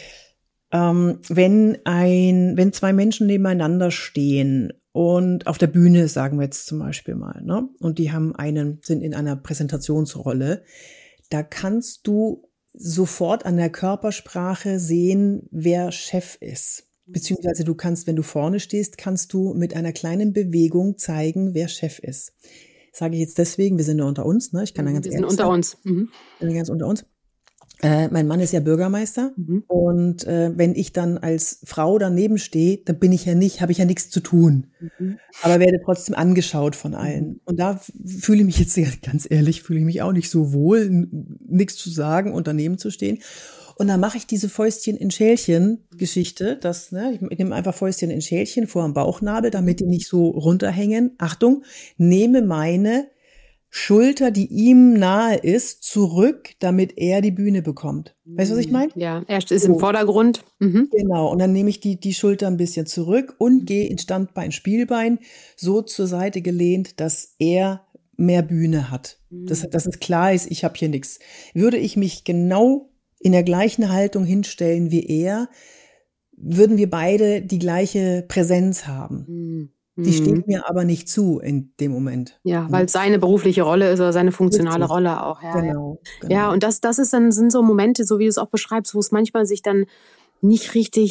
Speaker 2: Ähm, wenn ein, wenn zwei Menschen nebeneinander stehen und auf der Bühne, sagen wir jetzt zum Beispiel mal, ne, und die haben einen, sind in einer Präsentationsrolle, da kannst du sofort an der Körpersprache sehen, wer Chef ist. Beziehungsweise du kannst, wenn du vorne stehst, kannst du mit einer kleinen Bewegung zeigen, wer Chef ist. Sage ich jetzt deswegen, wir sind ja unter uns, ne? Ich kann da ganz
Speaker 1: wir
Speaker 2: ehrlich
Speaker 1: sind unter
Speaker 2: sagen,
Speaker 1: uns. Mhm.
Speaker 2: Ganz unter uns. Äh, mein Mann ist ja Bürgermeister mhm. und äh, wenn ich dann als Frau daneben stehe, dann bin ich ja nicht, habe ich ja nichts zu tun, mhm. aber werde trotzdem angeschaut von allen. Mhm. Und da fühle ich mich jetzt ganz ehrlich, fühle ich mich auch nicht so wohl, nichts zu sagen und daneben zu stehen. Und dann mache ich diese Fäustchen in Schälchen-Geschichte, das, ne, ich nehme einfach Fäustchen in Schälchen vor dem Bauchnabel, damit die nicht so runterhängen. Achtung, nehme meine Schulter, die ihm nahe ist, zurück, damit er die Bühne bekommt. Weißt du, was ich meine?
Speaker 1: Ja, er ist so im Vordergrund. Mhm.
Speaker 2: Genau, und dann nehme ich die, die Schulter ein bisschen zurück und gehe in Standbein, Spielbein, so zur Seite gelehnt, dass er mehr Bühne hat. Mhm. Dass, dass es klar ist, ich habe hier nichts. Würde ich mich genau in der gleichen Haltung hinstellen wie er, würden wir beide die gleiche Präsenz haben. Mhm. Die steht mir aber nicht zu in dem Moment.
Speaker 1: Ja, weil es seine berufliche Rolle ist oder seine funktionale Richtig. Rolle auch. Ja, genau, genau. Ja, und das, das ist dann, sind so Momente, so wie du es auch beschreibst, wo es manchmal sich dann nicht richtig,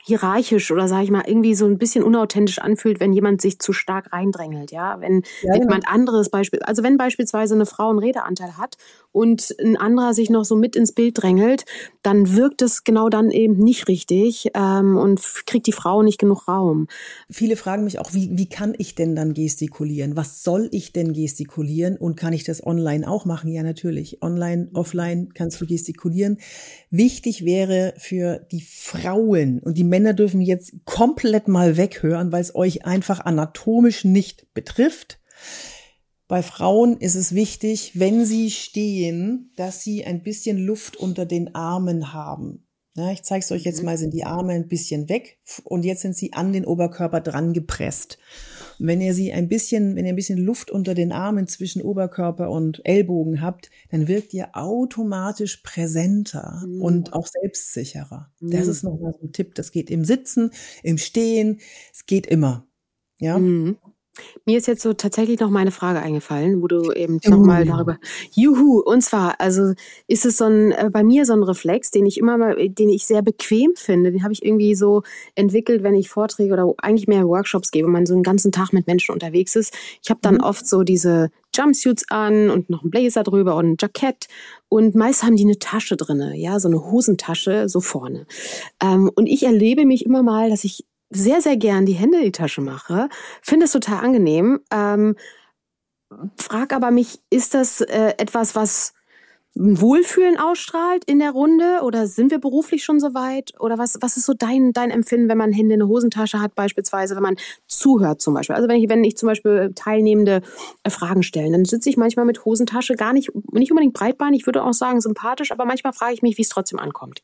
Speaker 1: hierarchisch oder sage ich mal irgendwie so ein bisschen unauthentisch anfühlt, wenn jemand sich zu stark reindrängelt, ja, wenn
Speaker 2: Ja, genau.
Speaker 1: jemand anderes Beispiel, also wenn beispielsweise eine Frau einen Redeanteil hat und ein anderer sich noch so mit ins Bild drängelt, dann wirkt es genau dann eben nicht richtig ähm, und kriegt die Frau nicht genug Raum.
Speaker 2: Viele fragen mich auch, wie, wie kann ich denn dann gestikulieren? Was soll ich denn gestikulieren? Und kann ich das online auch machen? Ja, natürlich. Online, offline kannst du gestikulieren. Wichtig wäre für die Frauen, und die Männer dürfen jetzt komplett mal weghören, weil es euch einfach anatomisch nicht betrifft. Bei Frauen ist es wichtig, wenn sie stehen, dass sie ein bisschen Luft unter den Armen haben. Ja, ich zeige es euch jetzt mal, sind die Arme ein bisschen weg und jetzt sind sie an den Oberkörper dran gepresst. Und wenn ihr sie ein bisschen, wenn ihr ein bisschen Luft unter den Armen zwischen Oberkörper und Ellbogen habt, dann wirkt ihr automatisch präsenter mhm. und auch selbstsicherer. Mhm. Das ist nochmal so ein Tipp. Das geht im Sitzen, im Stehen, es geht immer. Ja.
Speaker 1: Mhm. Mir ist jetzt so tatsächlich noch meine Frage eingefallen, wo du eben uh. nochmal darüber, juhu, und zwar, also ist es so ein, äh, bei mir so ein Reflex, den ich immer mal, den ich sehr bequem finde, den habe ich irgendwie so entwickelt, wenn ich Vorträge oder eigentlich mehr Workshops gebe, wenn man so einen ganzen Tag mit Menschen unterwegs ist. Ich habe dann mhm. oft so diese Jumpsuits an und noch einen Blazer drüber und ein Jackett und meist haben die eine Tasche drinne, ja, so eine Hosentasche so vorne. Ähm, und ich erlebe mich immer mal, dass ich sehr, sehr gern die Hände in die Tasche mache. Finde es total angenehm. Ähm, frag aber mich, ist das äh, etwas, was ein Wohlfühlen ausstrahlt in der Runde? Oder sind wir beruflich schon so weit? Oder was, was ist so dein, dein Empfinden, wenn man Hände in der Hosentasche hat, beispielsweise, wenn man zuhört zum Beispiel? Also wenn ich, wenn ich zum Beispiel Teilnehmende äh, Fragen stelle, dann sitze ich manchmal mit Hosentasche gar nicht, nicht unbedingt breitbeinig, ich würde auch sagen sympathisch, aber manchmal frage ich mich, wie es trotzdem ankommt.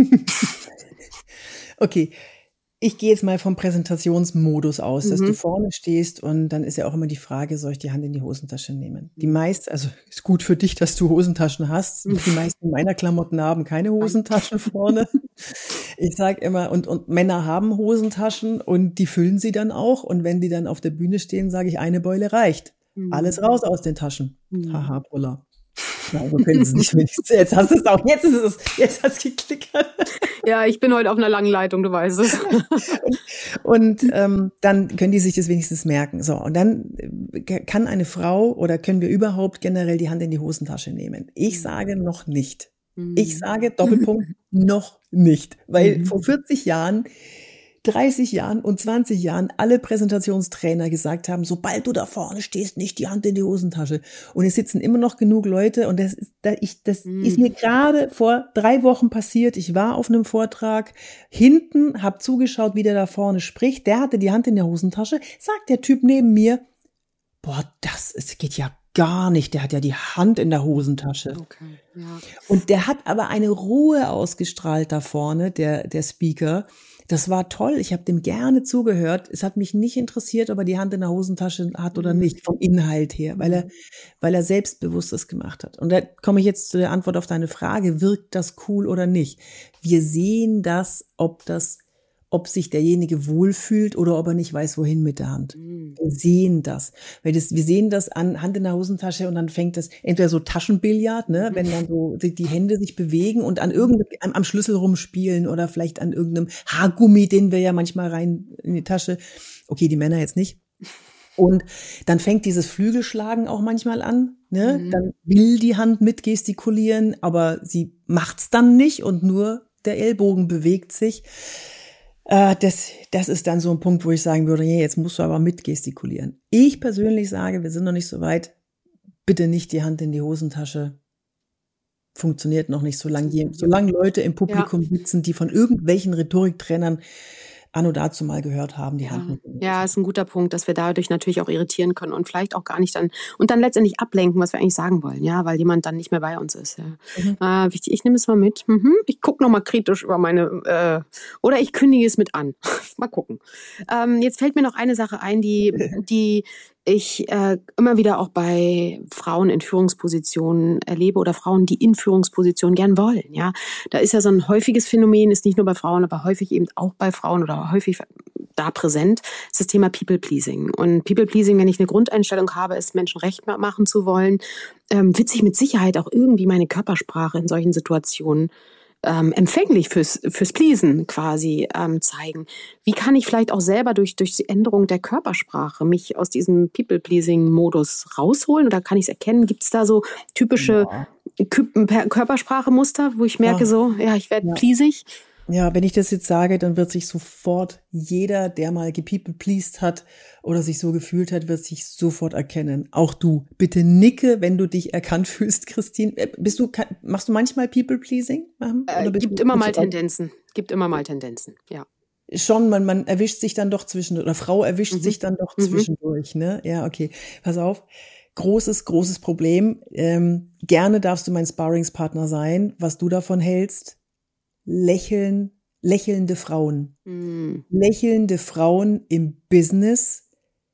Speaker 2: Okay. Ich gehe jetzt mal vom Präsentationsmodus aus, mhm. dass du vorne stehst und dann ist ja auch immer die Frage, soll ich die Hand in die Hosentasche nehmen? Die meisten, also ist gut für dich, dass du Hosentaschen hast. Die meisten meiner Klamotten haben keine Hosentaschen vorne. Ich sage immer, und, und Männer haben Hosentaschen und die füllen sie dann auch. Und wenn die dann auf der Bühne stehen, sage ich, eine Beule reicht. Mhm. Alles raus aus den Taschen. Mhm. Haha, Brüller. Nein, so können sie es nicht wenigstens. Jetzt hast du es auch. Jetzt ist es. Jetzt hast du geklickert.
Speaker 1: Ja, ich bin heute auf einer langen Leitung, du weißt es.
Speaker 2: und und ähm, dann können die sich das wenigstens merken. So, und dann kann eine Frau oder können wir überhaupt generell die Hand in die Hosentasche nehmen? Ich sage noch nicht. Ich sage Doppelpunkt noch nicht. Weil vor vierzig Jahren, dreißig Jahren und zwanzig Jahren alle Präsentationstrainer gesagt haben, sobald du da vorne stehst, nicht die Hand in die Hosentasche. Und es sitzen immer noch genug Leute und das ist, ich, das mm. ist mir gerade vor drei Wochen passiert. Ich war auf einem Vortrag hinten, habe zugeschaut, wie der da vorne spricht. Der hatte die Hand in der Hosentasche. Sagt der Typ neben mir, boah, das es geht ja gar nicht. Der hat ja die Hand in der Hosentasche. Okay, ja. Und der hat aber eine Ruhe ausgestrahlt da vorne, der, der Speaker. Das war toll. Ich habe dem gerne zugehört. Es hat mich nicht interessiert, ob er die Hand in der Hosentasche hat oder nicht, vom Inhalt her, weil er, weil er selbstbewusst das gemacht hat. Und da komme ich jetzt zu der Antwort auf deine Frage, wirkt das cool oder nicht? Wir sehen das, ob das, ob sich derjenige wohlfühlt oder ob er nicht weiß, wohin mit der Hand. Wir sehen das. Weil das, wir sehen das an Hand in der Hosentasche und dann fängt das entweder so Taschenbillard, ne, wenn dann so die, die Hände sich bewegen und an irgendeinem, am Schlüssel rumspielen oder vielleicht an irgendeinem Haargummi, den wir ja manchmal rein in die Tasche. Okay, die Männer jetzt nicht. Und dann fängt dieses Flügelschlagen auch manchmal an, ne? Mhm. Dann will die Hand mit gestikulieren, aber sie macht's dann nicht und nur der Ellbogen bewegt sich. Das, das ist dann so ein Punkt, wo ich sagen würde, nee, jetzt musst du aber mit gestikulieren. Ich persönlich sage, wir sind noch nicht so weit. Bitte nicht die Hand in die Hosentasche. Funktioniert noch nicht, solange, solange Leute im Publikum ja. sitzen, die von irgendwelchen Rhetoriktrainern anno dazu mal gehört haben, die
Speaker 1: ja.
Speaker 2: Hand mit.
Speaker 1: Ja, ist ein guter Punkt, dass wir dadurch natürlich auch irritieren können und vielleicht auch gar nicht dann, und dann letztendlich ablenken, was wir eigentlich sagen wollen, ja, weil jemand dann nicht mehr bei uns ist. Ja. Mhm. Äh, wichtig, ich nehme es mal mit. Mhm. Ich gucke nochmal kritisch über meine, äh, oder ich kündige es mit an. Mal gucken. Ähm, jetzt fällt mir noch eine Sache ein, die, die ich äh, immer wieder auch bei Frauen in Führungspositionen erlebe oder Frauen, die in Führungspositionen gern wollen. Ja, da ist ja so ein häufiges Phänomen, ist nicht nur bei Frauen, aber häufig eben auch bei Frauen oder häufig da präsent, ist das Thema People-Pleasing. Und People-Pleasing, wenn ich eine Grundeinstellung habe, ist Menschen recht machen zu wollen, ähm, wird sich mit Sicherheit auch irgendwie meine Körpersprache in solchen Situationen ähm, empfänglich fürs, fürs Pleasen quasi ähm, zeigen. Wie kann ich vielleicht auch selber durch, durch die Änderung der Körpersprache mich aus diesem People-Pleasing-Modus rausholen? Oder kann ich es erkennen? Gibt es da so typische
Speaker 2: Ja.
Speaker 1: Körpersprache-Muster, wo ich merke
Speaker 2: Ja.
Speaker 1: so, ja, ich werde
Speaker 2: Ja.
Speaker 1: pleasig?
Speaker 2: Ja, wenn ich das jetzt sage, dann wird sich sofort jeder, der mal gepeople-pleased hat oder sich so gefühlt hat, wird sich sofort erkennen. Auch du. Bitte nicke, wenn du dich erkannt fühlst, Christine. Bist du, machst du manchmal People-pleasing?
Speaker 1: Äh, gibt immer mal Tendenzen. Gibt immer mal Tendenzen, ja.
Speaker 2: Schon, man, man erwischt sich dann doch zwischendurch, oder Frau erwischt mhm. sich dann doch mhm. zwischendurch, ne? Ja, okay. Pass auf. Großes, großes Problem. Ähm, gerne darfst du mein Sparringspartner sein, was du davon hältst. Lächeln, lächelnde Frauen. Mm. Lächelnde Frauen im Business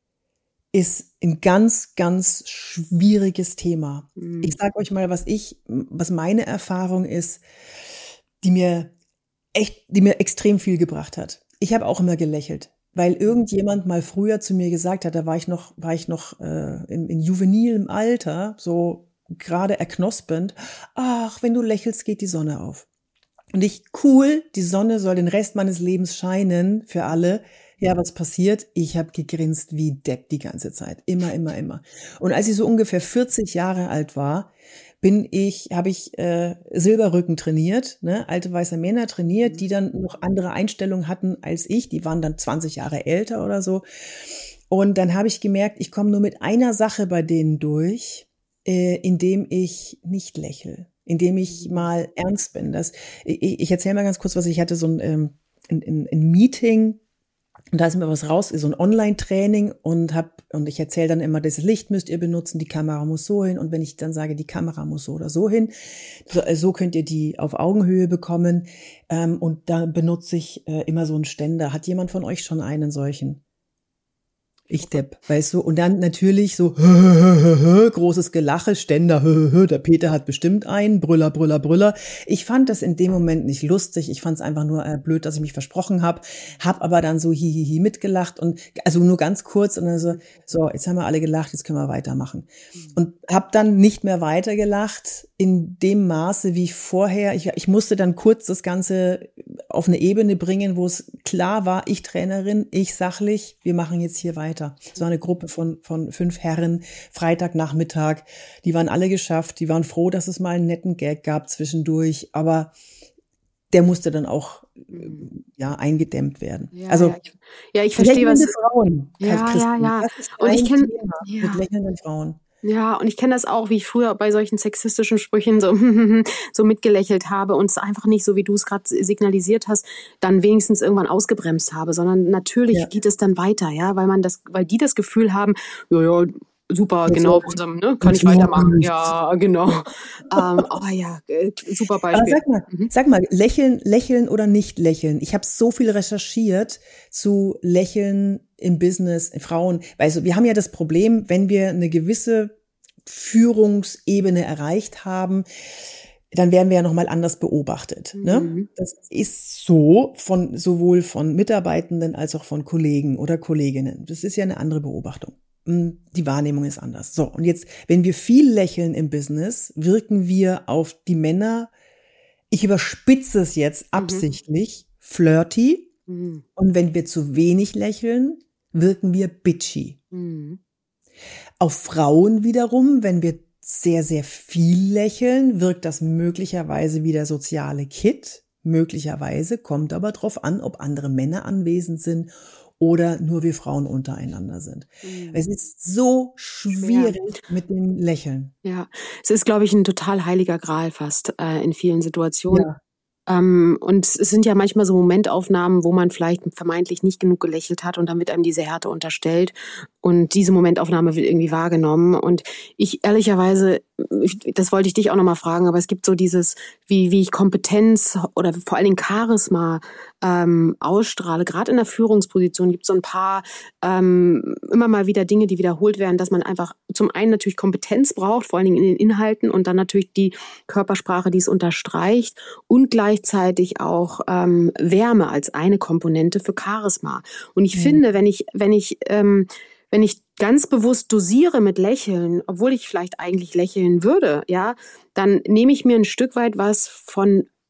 Speaker 2: ist ein ganz, ganz schwieriges Thema. Mm. Ich sag euch mal, was ich, was meine Erfahrung ist, die mir echt, die mir extrem viel gebracht hat. Ich habe auch immer gelächelt, weil irgendjemand mal früher zu mir gesagt hat, da war ich noch, war ich noch äh, in, in juvenilem Alter, so gerade erknospend, ach, wenn du lächelst, geht die Sonne auf. Und ich, cool, die Sonne soll den Rest meines Lebens scheinen für alle. Ja, was passiert? Ich habe gegrinst wie Depp die ganze Zeit. Immer, immer, immer. Und als ich so ungefähr vierzig Jahre alt war, bin ich, habe ich äh, Silberrücken trainiert, ne, alte weiße Männer trainiert, die dann noch andere Einstellungen hatten als ich. Die waren dann zwanzig Jahre älter oder so. Und dann habe ich gemerkt, ich komme nur mit einer Sache bei denen durch, äh, indem ich nicht lächle. Indem ich mal ernst bin. Das, ich, ich erzähle mal ganz kurz, was ich hatte, so ein, ähm, ein, ein, ein Meeting, und da ist mir was raus, so ein Online-Training, und hab, und ich erzähle dann immer, das Licht müsst ihr benutzen, die Kamera muss so hin, und wenn ich dann sage, die Kamera muss so oder so hin, so, so könnt ihr die auf Augenhöhe bekommen, ähm, und da benutze ich äh, immer so einen Ständer. Hat jemand von euch schon einen solchen? Ich Depp, weißt du, und dann natürlich so großes Gelache, Ständer, der Peter hat bestimmt einen, Brüller, Brüller, Brüller. Ich fand das in dem Moment nicht lustig, ich fand es einfach nur äh, blöd, dass ich mich versprochen habe, hab aber dann so hihihi mitgelacht, und also nur ganz kurz, und dann so, so, jetzt haben wir alle gelacht, jetzt können wir weitermachen. Und hab dann nicht mehr weitergelacht in dem Maße wie vorher. Ich, ich musste dann kurz das Ganze auf eine Ebene bringen, wo es klar war, ich Trainerin, ich sachlich, wir machen jetzt hier weiter. Es war eine Gruppe von, von fünf Herren, Freitagnachmittag, die waren alle geschafft, die waren froh, dass es mal einen netten Gag gab zwischendurch, aber der musste dann auch ja eingedämmt werden.
Speaker 1: Ja,
Speaker 2: also
Speaker 1: ja, ich, ja, ich verstehe, was
Speaker 2: Frauen,
Speaker 1: ja,
Speaker 2: Christen,
Speaker 1: ja, ja.
Speaker 2: Das ist
Speaker 1: und ich kenne
Speaker 2: ja. mit lächelnden Frauen.
Speaker 1: Ja, und ich kenne das auch, wie ich früher bei solchen sexistischen Sprüchen so, so mitgelächelt habe und es einfach nicht, so wie du es gerade signalisiert hast, dann wenigstens irgendwann ausgebremst habe, sondern natürlich ja. geht es dann weiter, ja, weil man das, weil die das Gefühl haben, ja, ja, super, das genau, auf unserem, ne, kann ich weitermachen. Ja, genau. ähm, aber ja, super Beispiel.
Speaker 2: Aber sag mal, mhm. sag mal, lächeln, lächeln oder nicht lächeln? Ich habe so viel recherchiert zu Lächeln im Business, Frauen. Weißt du, wir haben ja das Problem, wenn wir eine gewisse Führungsebene erreicht haben, dann werden wir ja nochmal anders beobachtet. Mhm. Ne? Das ist so von sowohl von Mitarbeitenden als auch von Kollegen oder Kolleginnen. Das ist ja eine andere Beobachtung. Die Wahrnehmung ist anders. So, und jetzt, wenn wir viel lächeln im Business, wirken wir auf die Männer, ich überspitze es jetzt absichtlich, mhm. flirty. Mhm. Und wenn wir zu wenig lächeln, wirken wir bitchy. Mhm. Auf Frauen wiederum, wenn wir sehr, sehr viel lächeln, wirkt das möglicherweise wie der soziale Kit. Möglicherweise, kommt aber drauf an, ob andere Männer anwesend sind oder nur wir Frauen untereinander sind. Mhm. Es ist so schwierig ja. mit dem Lächeln.
Speaker 1: Ja, es ist, glaube ich, ein total heiliger Gral fast äh, in vielen Situationen. Ja. Ähm, und es sind ja manchmal so Momentaufnahmen, wo man vielleicht vermeintlich nicht genug gelächelt hat und dann wird einem diese Härte unterstellt. Und diese Momentaufnahme wird irgendwie wahrgenommen. Und ich ehrlicherweise, das wollte ich dich auch nochmal fragen, aber es gibt so dieses, wie, wie ich Kompetenz oder vor allen Dingen Charisma ähm, ausstrahle. Gerade in der Führungsposition gibt es so ein paar ähm, immer mal wieder Dinge, die wiederholt werden, dass man einfach zum einen natürlich Kompetenz braucht, vor allen Dingen in den Inhalten, und dann natürlich die Körpersprache, die es unterstreicht, und gleichzeitig auch ähm, Wärme als eine Komponente für Charisma. Und ich mhm. finde, wenn ich, wenn ich ähm, Wenn ich ganz bewusst dosiere mit Lächeln, obwohl ich vielleicht eigentlich lächeln würde, ja, dann nehme ich mir ein Stück weit was von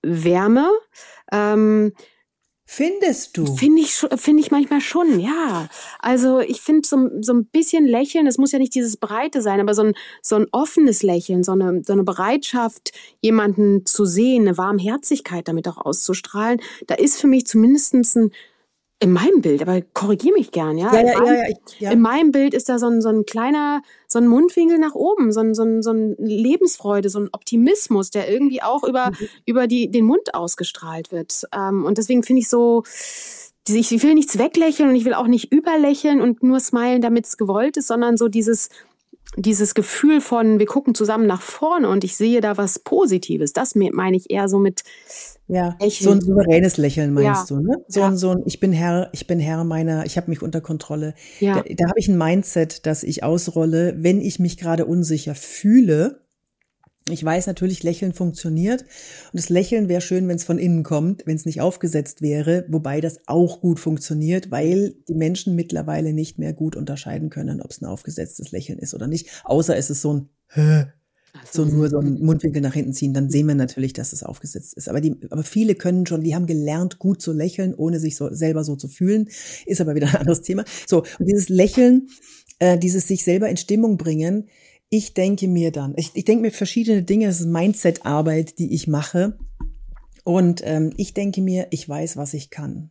Speaker 1: Wärme. Ähm,
Speaker 2: Findest du?
Speaker 1: Finde ich, finde ich manchmal schon, ja. Also ich finde so, so ein bisschen Lächeln, es muss ja nicht dieses Breite sein, aber so ein, so ein offenes Lächeln, so eine, so eine Bereitschaft, jemanden zu sehen, eine Warmherzigkeit damit auch auszustrahlen, da ist für mich zumindestens ein, in meinem Bild, aber korrigiere mich gern, ja.
Speaker 2: Ja,
Speaker 1: In
Speaker 2: ja,
Speaker 1: meinem,
Speaker 2: ja, ja, ich- ja.
Speaker 1: in meinem Bild ist da so ein, so ein kleiner, so ein Mundwinkel nach oben, so ein, so ein, so ein Lebensfreude, so ein Optimismus, der irgendwie auch über,
Speaker 2: Mhm.
Speaker 1: über die, den Mund ausgestrahlt wird. Ähm, und deswegen finde ich so, ich will nichts weglächeln und ich will auch nicht überlächeln und nur smilen, damit es gewollt ist, sondern so dieses, dieses Gefühl von, wir gucken zusammen nach vorne und ich sehe da was Positives. Das meine ich eher so mit
Speaker 2: Ja,
Speaker 1: Lächeln.
Speaker 2: so ein souveränes Lächeln meinst
Speaker 1: Ja.
Speaker 2: du, ne? So
Speaker 1: Ja.
Speaker 2: ein, so ein, ich bin Herr, ich bin Herr meiner, ich habe mich unter Kontrolle.
Speaker 1: Ja.
Speaker 2: Da, da habe ich ein Mindset, das ich ausrolle, wenn ich mich gerade unsicher fühle. Ich weiß natürlich, Lächeln funktioniert. Und das Lächeln wäre schön, wenn es von innen kommt, wenn es nicht aufgesetzt wäre, wobei das auch gut funktioniert, weil die Menschen mittlerweile nicht mehr gut unterscheiden können, ob es ein aufgesetztes Lächeln ist oder nicht. Außer es ist so ein Hä, so nur so einen Mundwinkel nach hinten ziehen, dann sehen wir natürlich, dass es aufgesetzt ist. Aber die, aber viele können schon, die haben gelernt, gut zu lächeln, ohne sich so selber so zu fühlen. Ist aber wieder ein anderes Thema. So, und dieses Lächeln, äh, dieses sich selber in Stimmung bringen, ich denke mir dann, ich, ich denke mir verschiedene Dinge, das ist Mindset-Arbeit, die ich mache. Und ähm, ich denke mir, ich weiß, was ich kann.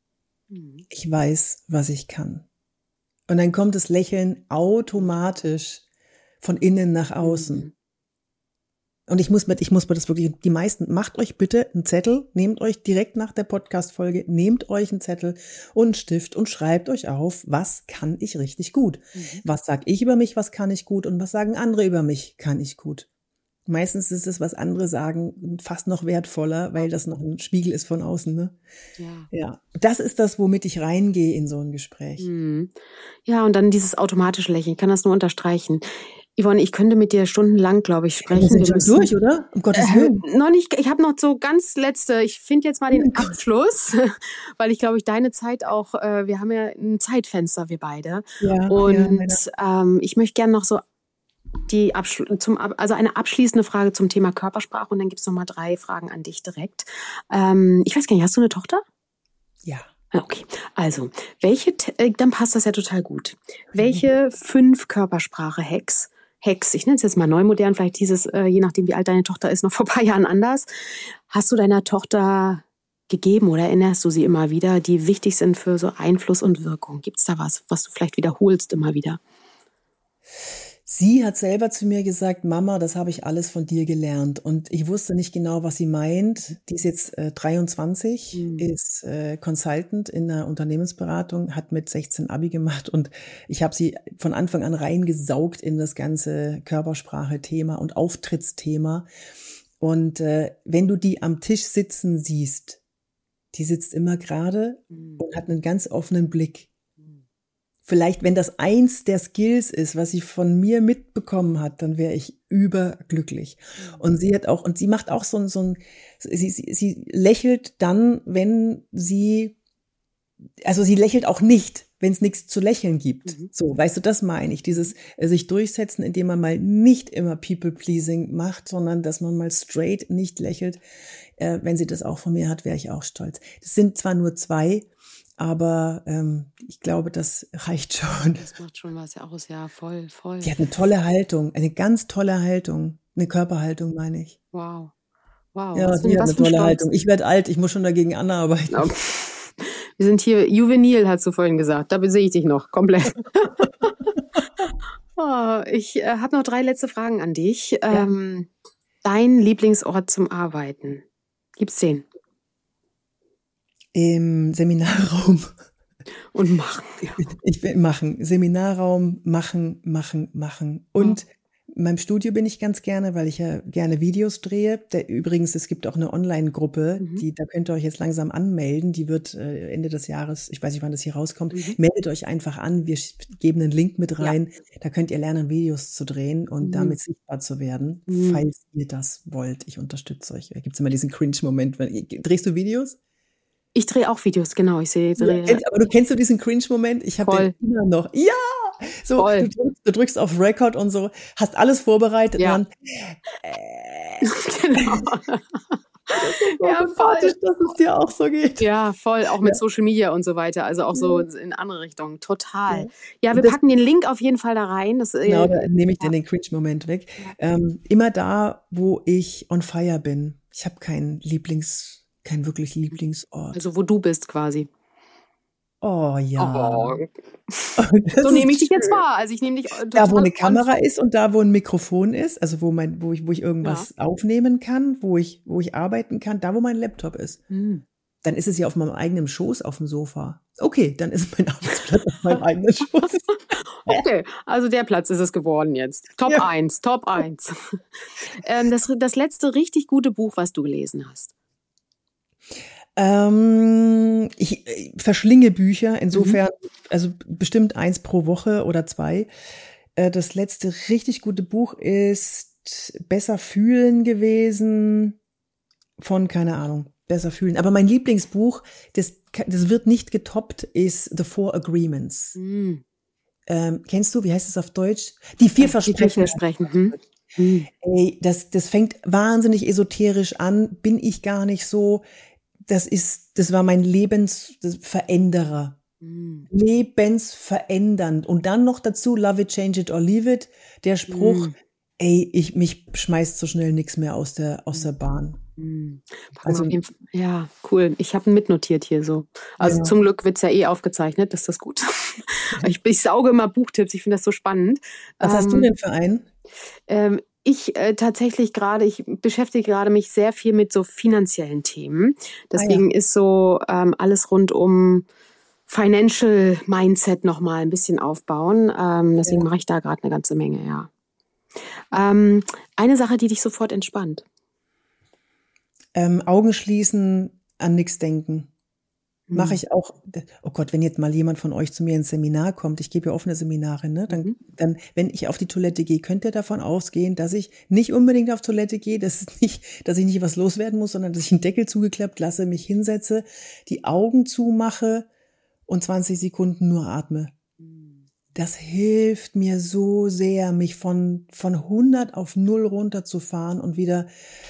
Speaker 2: Ich weiß, was ich kann. Und dann kommt das Lächeln automatisch von innen nach außen.
Speaker 1: Mhm.
Speaker 2: Und ich muss mit, ich muss mir das wirklich, die meisten, macht euch bitte einen Zettel, nehmt euch direkt nach der Podcast-Folge, nehmt euch einen Zettel und einen Stift und schreibt euch auf, was kann ich richtig gut?
Speaker 1: Mhm.
Speaker 2: Was sag ich über mich, was kann ich gut? Und was sagen andere über mich, kann ich gut? Meistens ist es, was andere sagen, fast noch wertvoller, weil das noch ein Spiegel ist von außen, ne?
Speaker 1: Ja.
Speaker 2: Ja. Das ist das, womit ich reingehe in so ein Gespräch.
Speaker 1: Mhm. Ja, und dann dieses automatische Lächeln, ich kann das nur unterstreichen. Yvonne, ich könnte mit dir stundenlang, glaube ich, sprechen.
Speaker 2: Wir sind
Speaker 1: Wir
Speaker 2: schon
Speaker 1: müssen-
Speaker 2: durch, oder? Um Gottes Willen.
Speaker 1: Äh, noch nicht, ich habe noch so ganz letzte, ich finde jetzt mal den Abschluss, weil ich glaube, ich deine Zeit auch, äh, wir haben ja ein Zeitfenster, wir beide.
Speaker 2: Ja,
Speaker 1: Und
Speaker 2: ja, leider.
Speaker 1: ähm, ich möchte gerne noch so die Abschlu- zum, Ab- also eine abschließende Frage zum Thema Körpersprache und dann gibt's noch mal drei Fragen an dich direkt. Ähm, ich weiß gar nicht, hast du eine Tochter?
Speaker 2: Ja.
Speaker 1: Ah, okay, also, welche, T- äh, dann passt das ja total gut. Welche fünf Körpersprache-Hacks, Hacks, ich nenne es jetzt mal neu modern, vielleicht dieses, äh, je nachdem wie alt deine Tochter ist, noch vor ein paar Jahren anders, hast du deiner Tochter gegeben oder erinnerst du sie immer wieder, die wichtig sind für so Einfluss und Wirkung? Gibt's da was, was du vielleicht wiederholst immer wieder?
Speaker 2: Sie hat selber zu mir gesagt, Mama, das habe ich alles von dir gelernt. Und ich wusste nicht genau, was sie meint. Die ist jetzt äh, dreiundzwanzig,
Speaker 1: Mhm.
Speaker 2: ist äh, Consultant in einer Unternehmensberatung, hat mit sechzehn Abi gemacht und ich habe sie von Anfang an reingesaugt in das ganze Körpersprache-Thema und Auftrittsthema. Und äh, wenn du die am Tisch sitzen siehst, die sitzt immer gerade
Speaker 1: Mhm.
Speaker 2: und hat einen ganz offenen Blick. Vielleicht, wenn das eins der Skills ist, was sie von mir mitbekommen hat, dann wäre ich überglücklich. Und sie hat auch, und sie macht auch so ein, so ein, sie, sie, sie lächelt dann, wenn sie, also sie lächelt auch nicht, wenn es nichts zu lächeln gibt.
Speaker 1: Mhm.
Speaker 2: So, weißt du, das meine ich, dieses äh, sich durchsetzen, indem man mal nicht immer People-Pleasing macht, sondern dass man mal straight nicht lächelt. Äh, wenn sie das auch von mir hat, wäre ich auch stolz. Das sind zwar nur zwei, aber ähm, ich glaube, das reicht schon.
Speaker 1: Das macht schon was ja aus, ja, voll, voll.
Speaker 2: Die hat eine tolle Haltung, eine ganz tolle Haltung, eine Körperhaltung, meine ich.
Speaker 1: Wow. Wow.
Speaker 2: Ja,
Speaker 1: was für,
Speaker 2: sie hat
Speaker 1: was
Speaker 2: eine
Speaker 1: für ein
Speaker 2: tolle
Speaker 1: Stolz.
Speaker 2: Haltung. Ich werde alt, ich muss schon dagegen anarbeiten.
Speaker 1: Ja. Wir sind hier juvenil, hast du vorhin gesagt. Da sehe ich dich noch komplett. Oh, ich äh, habe noch drei letzte Fragen an dich.
Speaker 2: Ja.
Speaker 1: Ähm, dein Lieblingsort zum Arbeiten? Gibt's den?
Speaker 2: Im Seminarraum.
Speaker 1: Und machen. Ja.
Speaker 2: Ich will machen. Seminarraum, machen, machen, machen. Und in meinem Studio bin ich ganz gerne, weil ich ja gerne Videos drehe. Der, übrigens, es gibt auch eine Online-Gruppe,
Speaker 1: Mhm.
Speaker 2: die, da könnt ihr euch jetzt langsam anmelden. Die wird äh, Ende des Jahres, ich weiß nicht, wann das hier rauskommt.
Speaker 1: Mhm.
Speaker 2: Meldet euch einfach an. Wir sch- geben einen Link mit
Speaker 1: Ja.
Speaker 2: rein. Da könnt ihr lernen, Videos zu drehen und
Speaker 1: Mhm.
Speaker 2: damit sichtbar zu werden,
Speaker 1: Mhm.
Speaker 2: falls ihr das wollt. Ich unterstütze euch. Da gibt's immer diesen Cringe-Moment. wenn- Drehst du Videos?
Speaker 1: Ich drehe auch Videos, genau. Ich sehe,
Speaker 2: Ja,
Speaker 1: drehe.
Speaker 2: kennst, aber du kennst du diesen Cringe-Moment? Ich habe
Speaker 1: Voll.
Speaker 2: den immer noch. Ja! So,
Speaker 1: Voll.
Speaker 2: du drückst, du drückst auf Record und so, hast alles vorbereitet
Speaker 1: Ja.
Speaker 2: und dann, äh,
Speaker 1: Genau.
Speaker 2: So ja, sympathisch, dass es dir auch so geht.
Speaker 1: Ja, voll, auch mit ja. Social Media und so weiter, also auch so in andere Richtungen, total. Ja, ja wir das, packen den Link auf jeden Fall da rein. Das,
Speaker 2: genau, da nehme ich ja. den Cringe-Moment weg. Ja. Ähm, immer da, wo ich on fire bin. Ich habe keinen Lieblings, keinen wirklich Lieblingsort.
Speaker 1: Also wo du bist quasi.
Speaker 2: Oh ja.
Speaker 1: Oh. So nehme ich dich jetzt wahr. Also ich nehme dich
Speaker 2: da, wo eine Kamera ist und da, wo ein Mikrofon ist, also wo mein, wo ich, wo ich irgendwas ja. aufnehmen kann, wo ich, wo ich arbeiten kann, da, wo mein Laptop ist. Hm. Dann ist es ja auf meinem eigenen Schoß auf dem Sofa. Okay, dann ist mein Arbeitsplatz auf meinem eigenen Schoß.
Speaker 1: Okay, also der Platz ist es geworden jetzt. Top ja. eins, Top eins. ähm, das, das letzte richtig gute Buch, was du gelesen hast.
Speaker 2: Ähm, ich, ich verschlinge Bücher, insofern, mhm. also bestimmt eins pro Woche oder zwei. Äh, das letzte richtig gute Buch ist Besser fühlen gewesen von, keine Ahnung, Besser fühlen. Aber mein Lieblingsbuch, das, das wird nicht getoppt, ist The Four Agreements. Mhm. Ähm, kennst du, wie heißt es auf Deutsch? Die vier
Speaker 1: Die
Speaker 2: Versprechen.
Speaker 1: vier Versprechen. Mhm.
Speaker 2: Ey, das, das fängt wahnsinnig esoterisch an, bin ich gar nicht so. Das ist, das war mein Lebensveränderer. Mm. Lebensverändernd. Und dann noch dazu, love it, change it or leave it. Der Spruch, mm. ey, ich, mich schmeißt so schnell nichts mehr aus der, aus der Bahn.
Speaker 1: Mm. Also, ja, cool. Ich habe ihn mitnotiert hier so. Also ja. Zum Glück wird's ja eh aufgezeichnet, das ist das gut. ich, ich sauge immer Buchtipps, ich finde das so spannend.
Speaker 2: Was ähm, hast du denn für einen?
Speaker 1: Ähm, Ich äh, tatsächlich gerade, ich beschäftige gerade mich sehr viel mit so finanziellen Themen. Deswegen ah, ja. ist so ähm, alles rund um Financial Mindset nochmal ein bisschen aufbauen. Ähm, deswegen ja. mache ich da gerade eine ganze Menge, ja. Ähm, eine Sache, die dich sofort entspannt.
Speaker 2: Ähm, Augen schließen, an nichts denken. Mache ich auch, oh Gott, wenn jetzt mal jemand von euch zu mir ins Seminar kommt, ich gebe ja offene Seminare, ne, dann, mhm. dann, wenn ich auf die Toilette gehe, könnt ihr davon ausgehen, dass ich nicht unbedingt auf Toilette gehe, dass es nicht, dass ich nicht was loswerden muss, sondern dass ich einen Deckel zugeklappt lasse, mich hinsetze, die Augen zumache und zwanzig Sekunden nur atme. Das hilft mir so sehr, mich von, von hundert auf null runterzufahren und wieder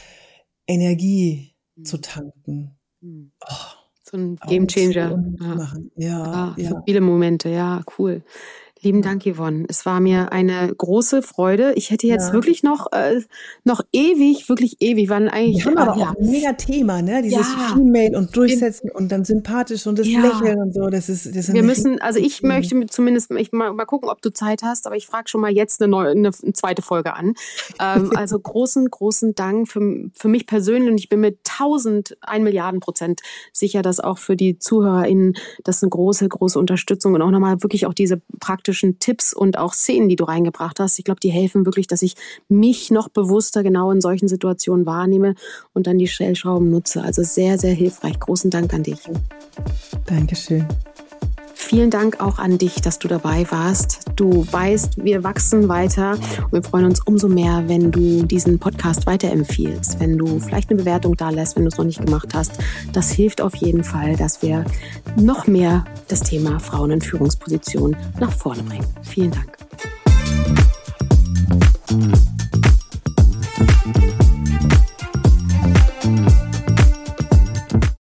Speaker 2: Energie mhm. zu tanken.
Speaker 1: Mhm. Oh. So ein Gamechanger.
Speaker 2: Ja. Ja,
Speaker 1: ah,
Speaker 2: ja.
Speaker 1: Für viele Momente, ja, cool. Lieben Dank, Yvonne. Es war mir eine große Freude. Ich hätte jetzt ja. wirklich noch, äh, noch ewig, wirklich ewig, waren eigentlich.
Speaker 2: Wir haben aber äh, ja. auch ein mega Thema, ne? Dieses ja. Female und Durchsetzen In, und dann sympathisch und das ja. Lächeln und so. Das ist, das ist
Speaker 1: Wir müssen, also ich möchte zumindest, ich mal, mal gucken, ob du Zeit hast, aber ich frage schon mal jetzt eine neue, eine, eine zweite Folge an. ähm, also großen, großen Dank für, für mich persönlich und ich bin mir tausend, ein Milliarden Prozent sicher, dass auch für die ZuhörerInnen das eine große, große Unterstützung und auch nochmal wirklich auch diese praktische Tipps und auch Szenen, die du reingebracht hast. Ich glaube, die helfen wirklich, dass ich mich noch bewusster genau in solchen Situationen wahrnehme und dann die Stellschrauben nutze. Also sehr, sehr hilfreich. Großen Dank an dich.
Speaker 2: Dankeschön.
Speaker 1: Vielen Dank auch an dich, dass du dabei warst. Du weißt, wir wachsen weiter und wir freuen uns umso mehr, wenn du diesen Podcast weiterempfiehlst, wenn du vielleicht eine Bewertung da lässt, wenn du es noch nicht gemacht hast. Das hilft auf jeden Fall, dass wir noch mehr das Thema Frauen in Führungspositionen nach vorne bringen. Vielen Dank.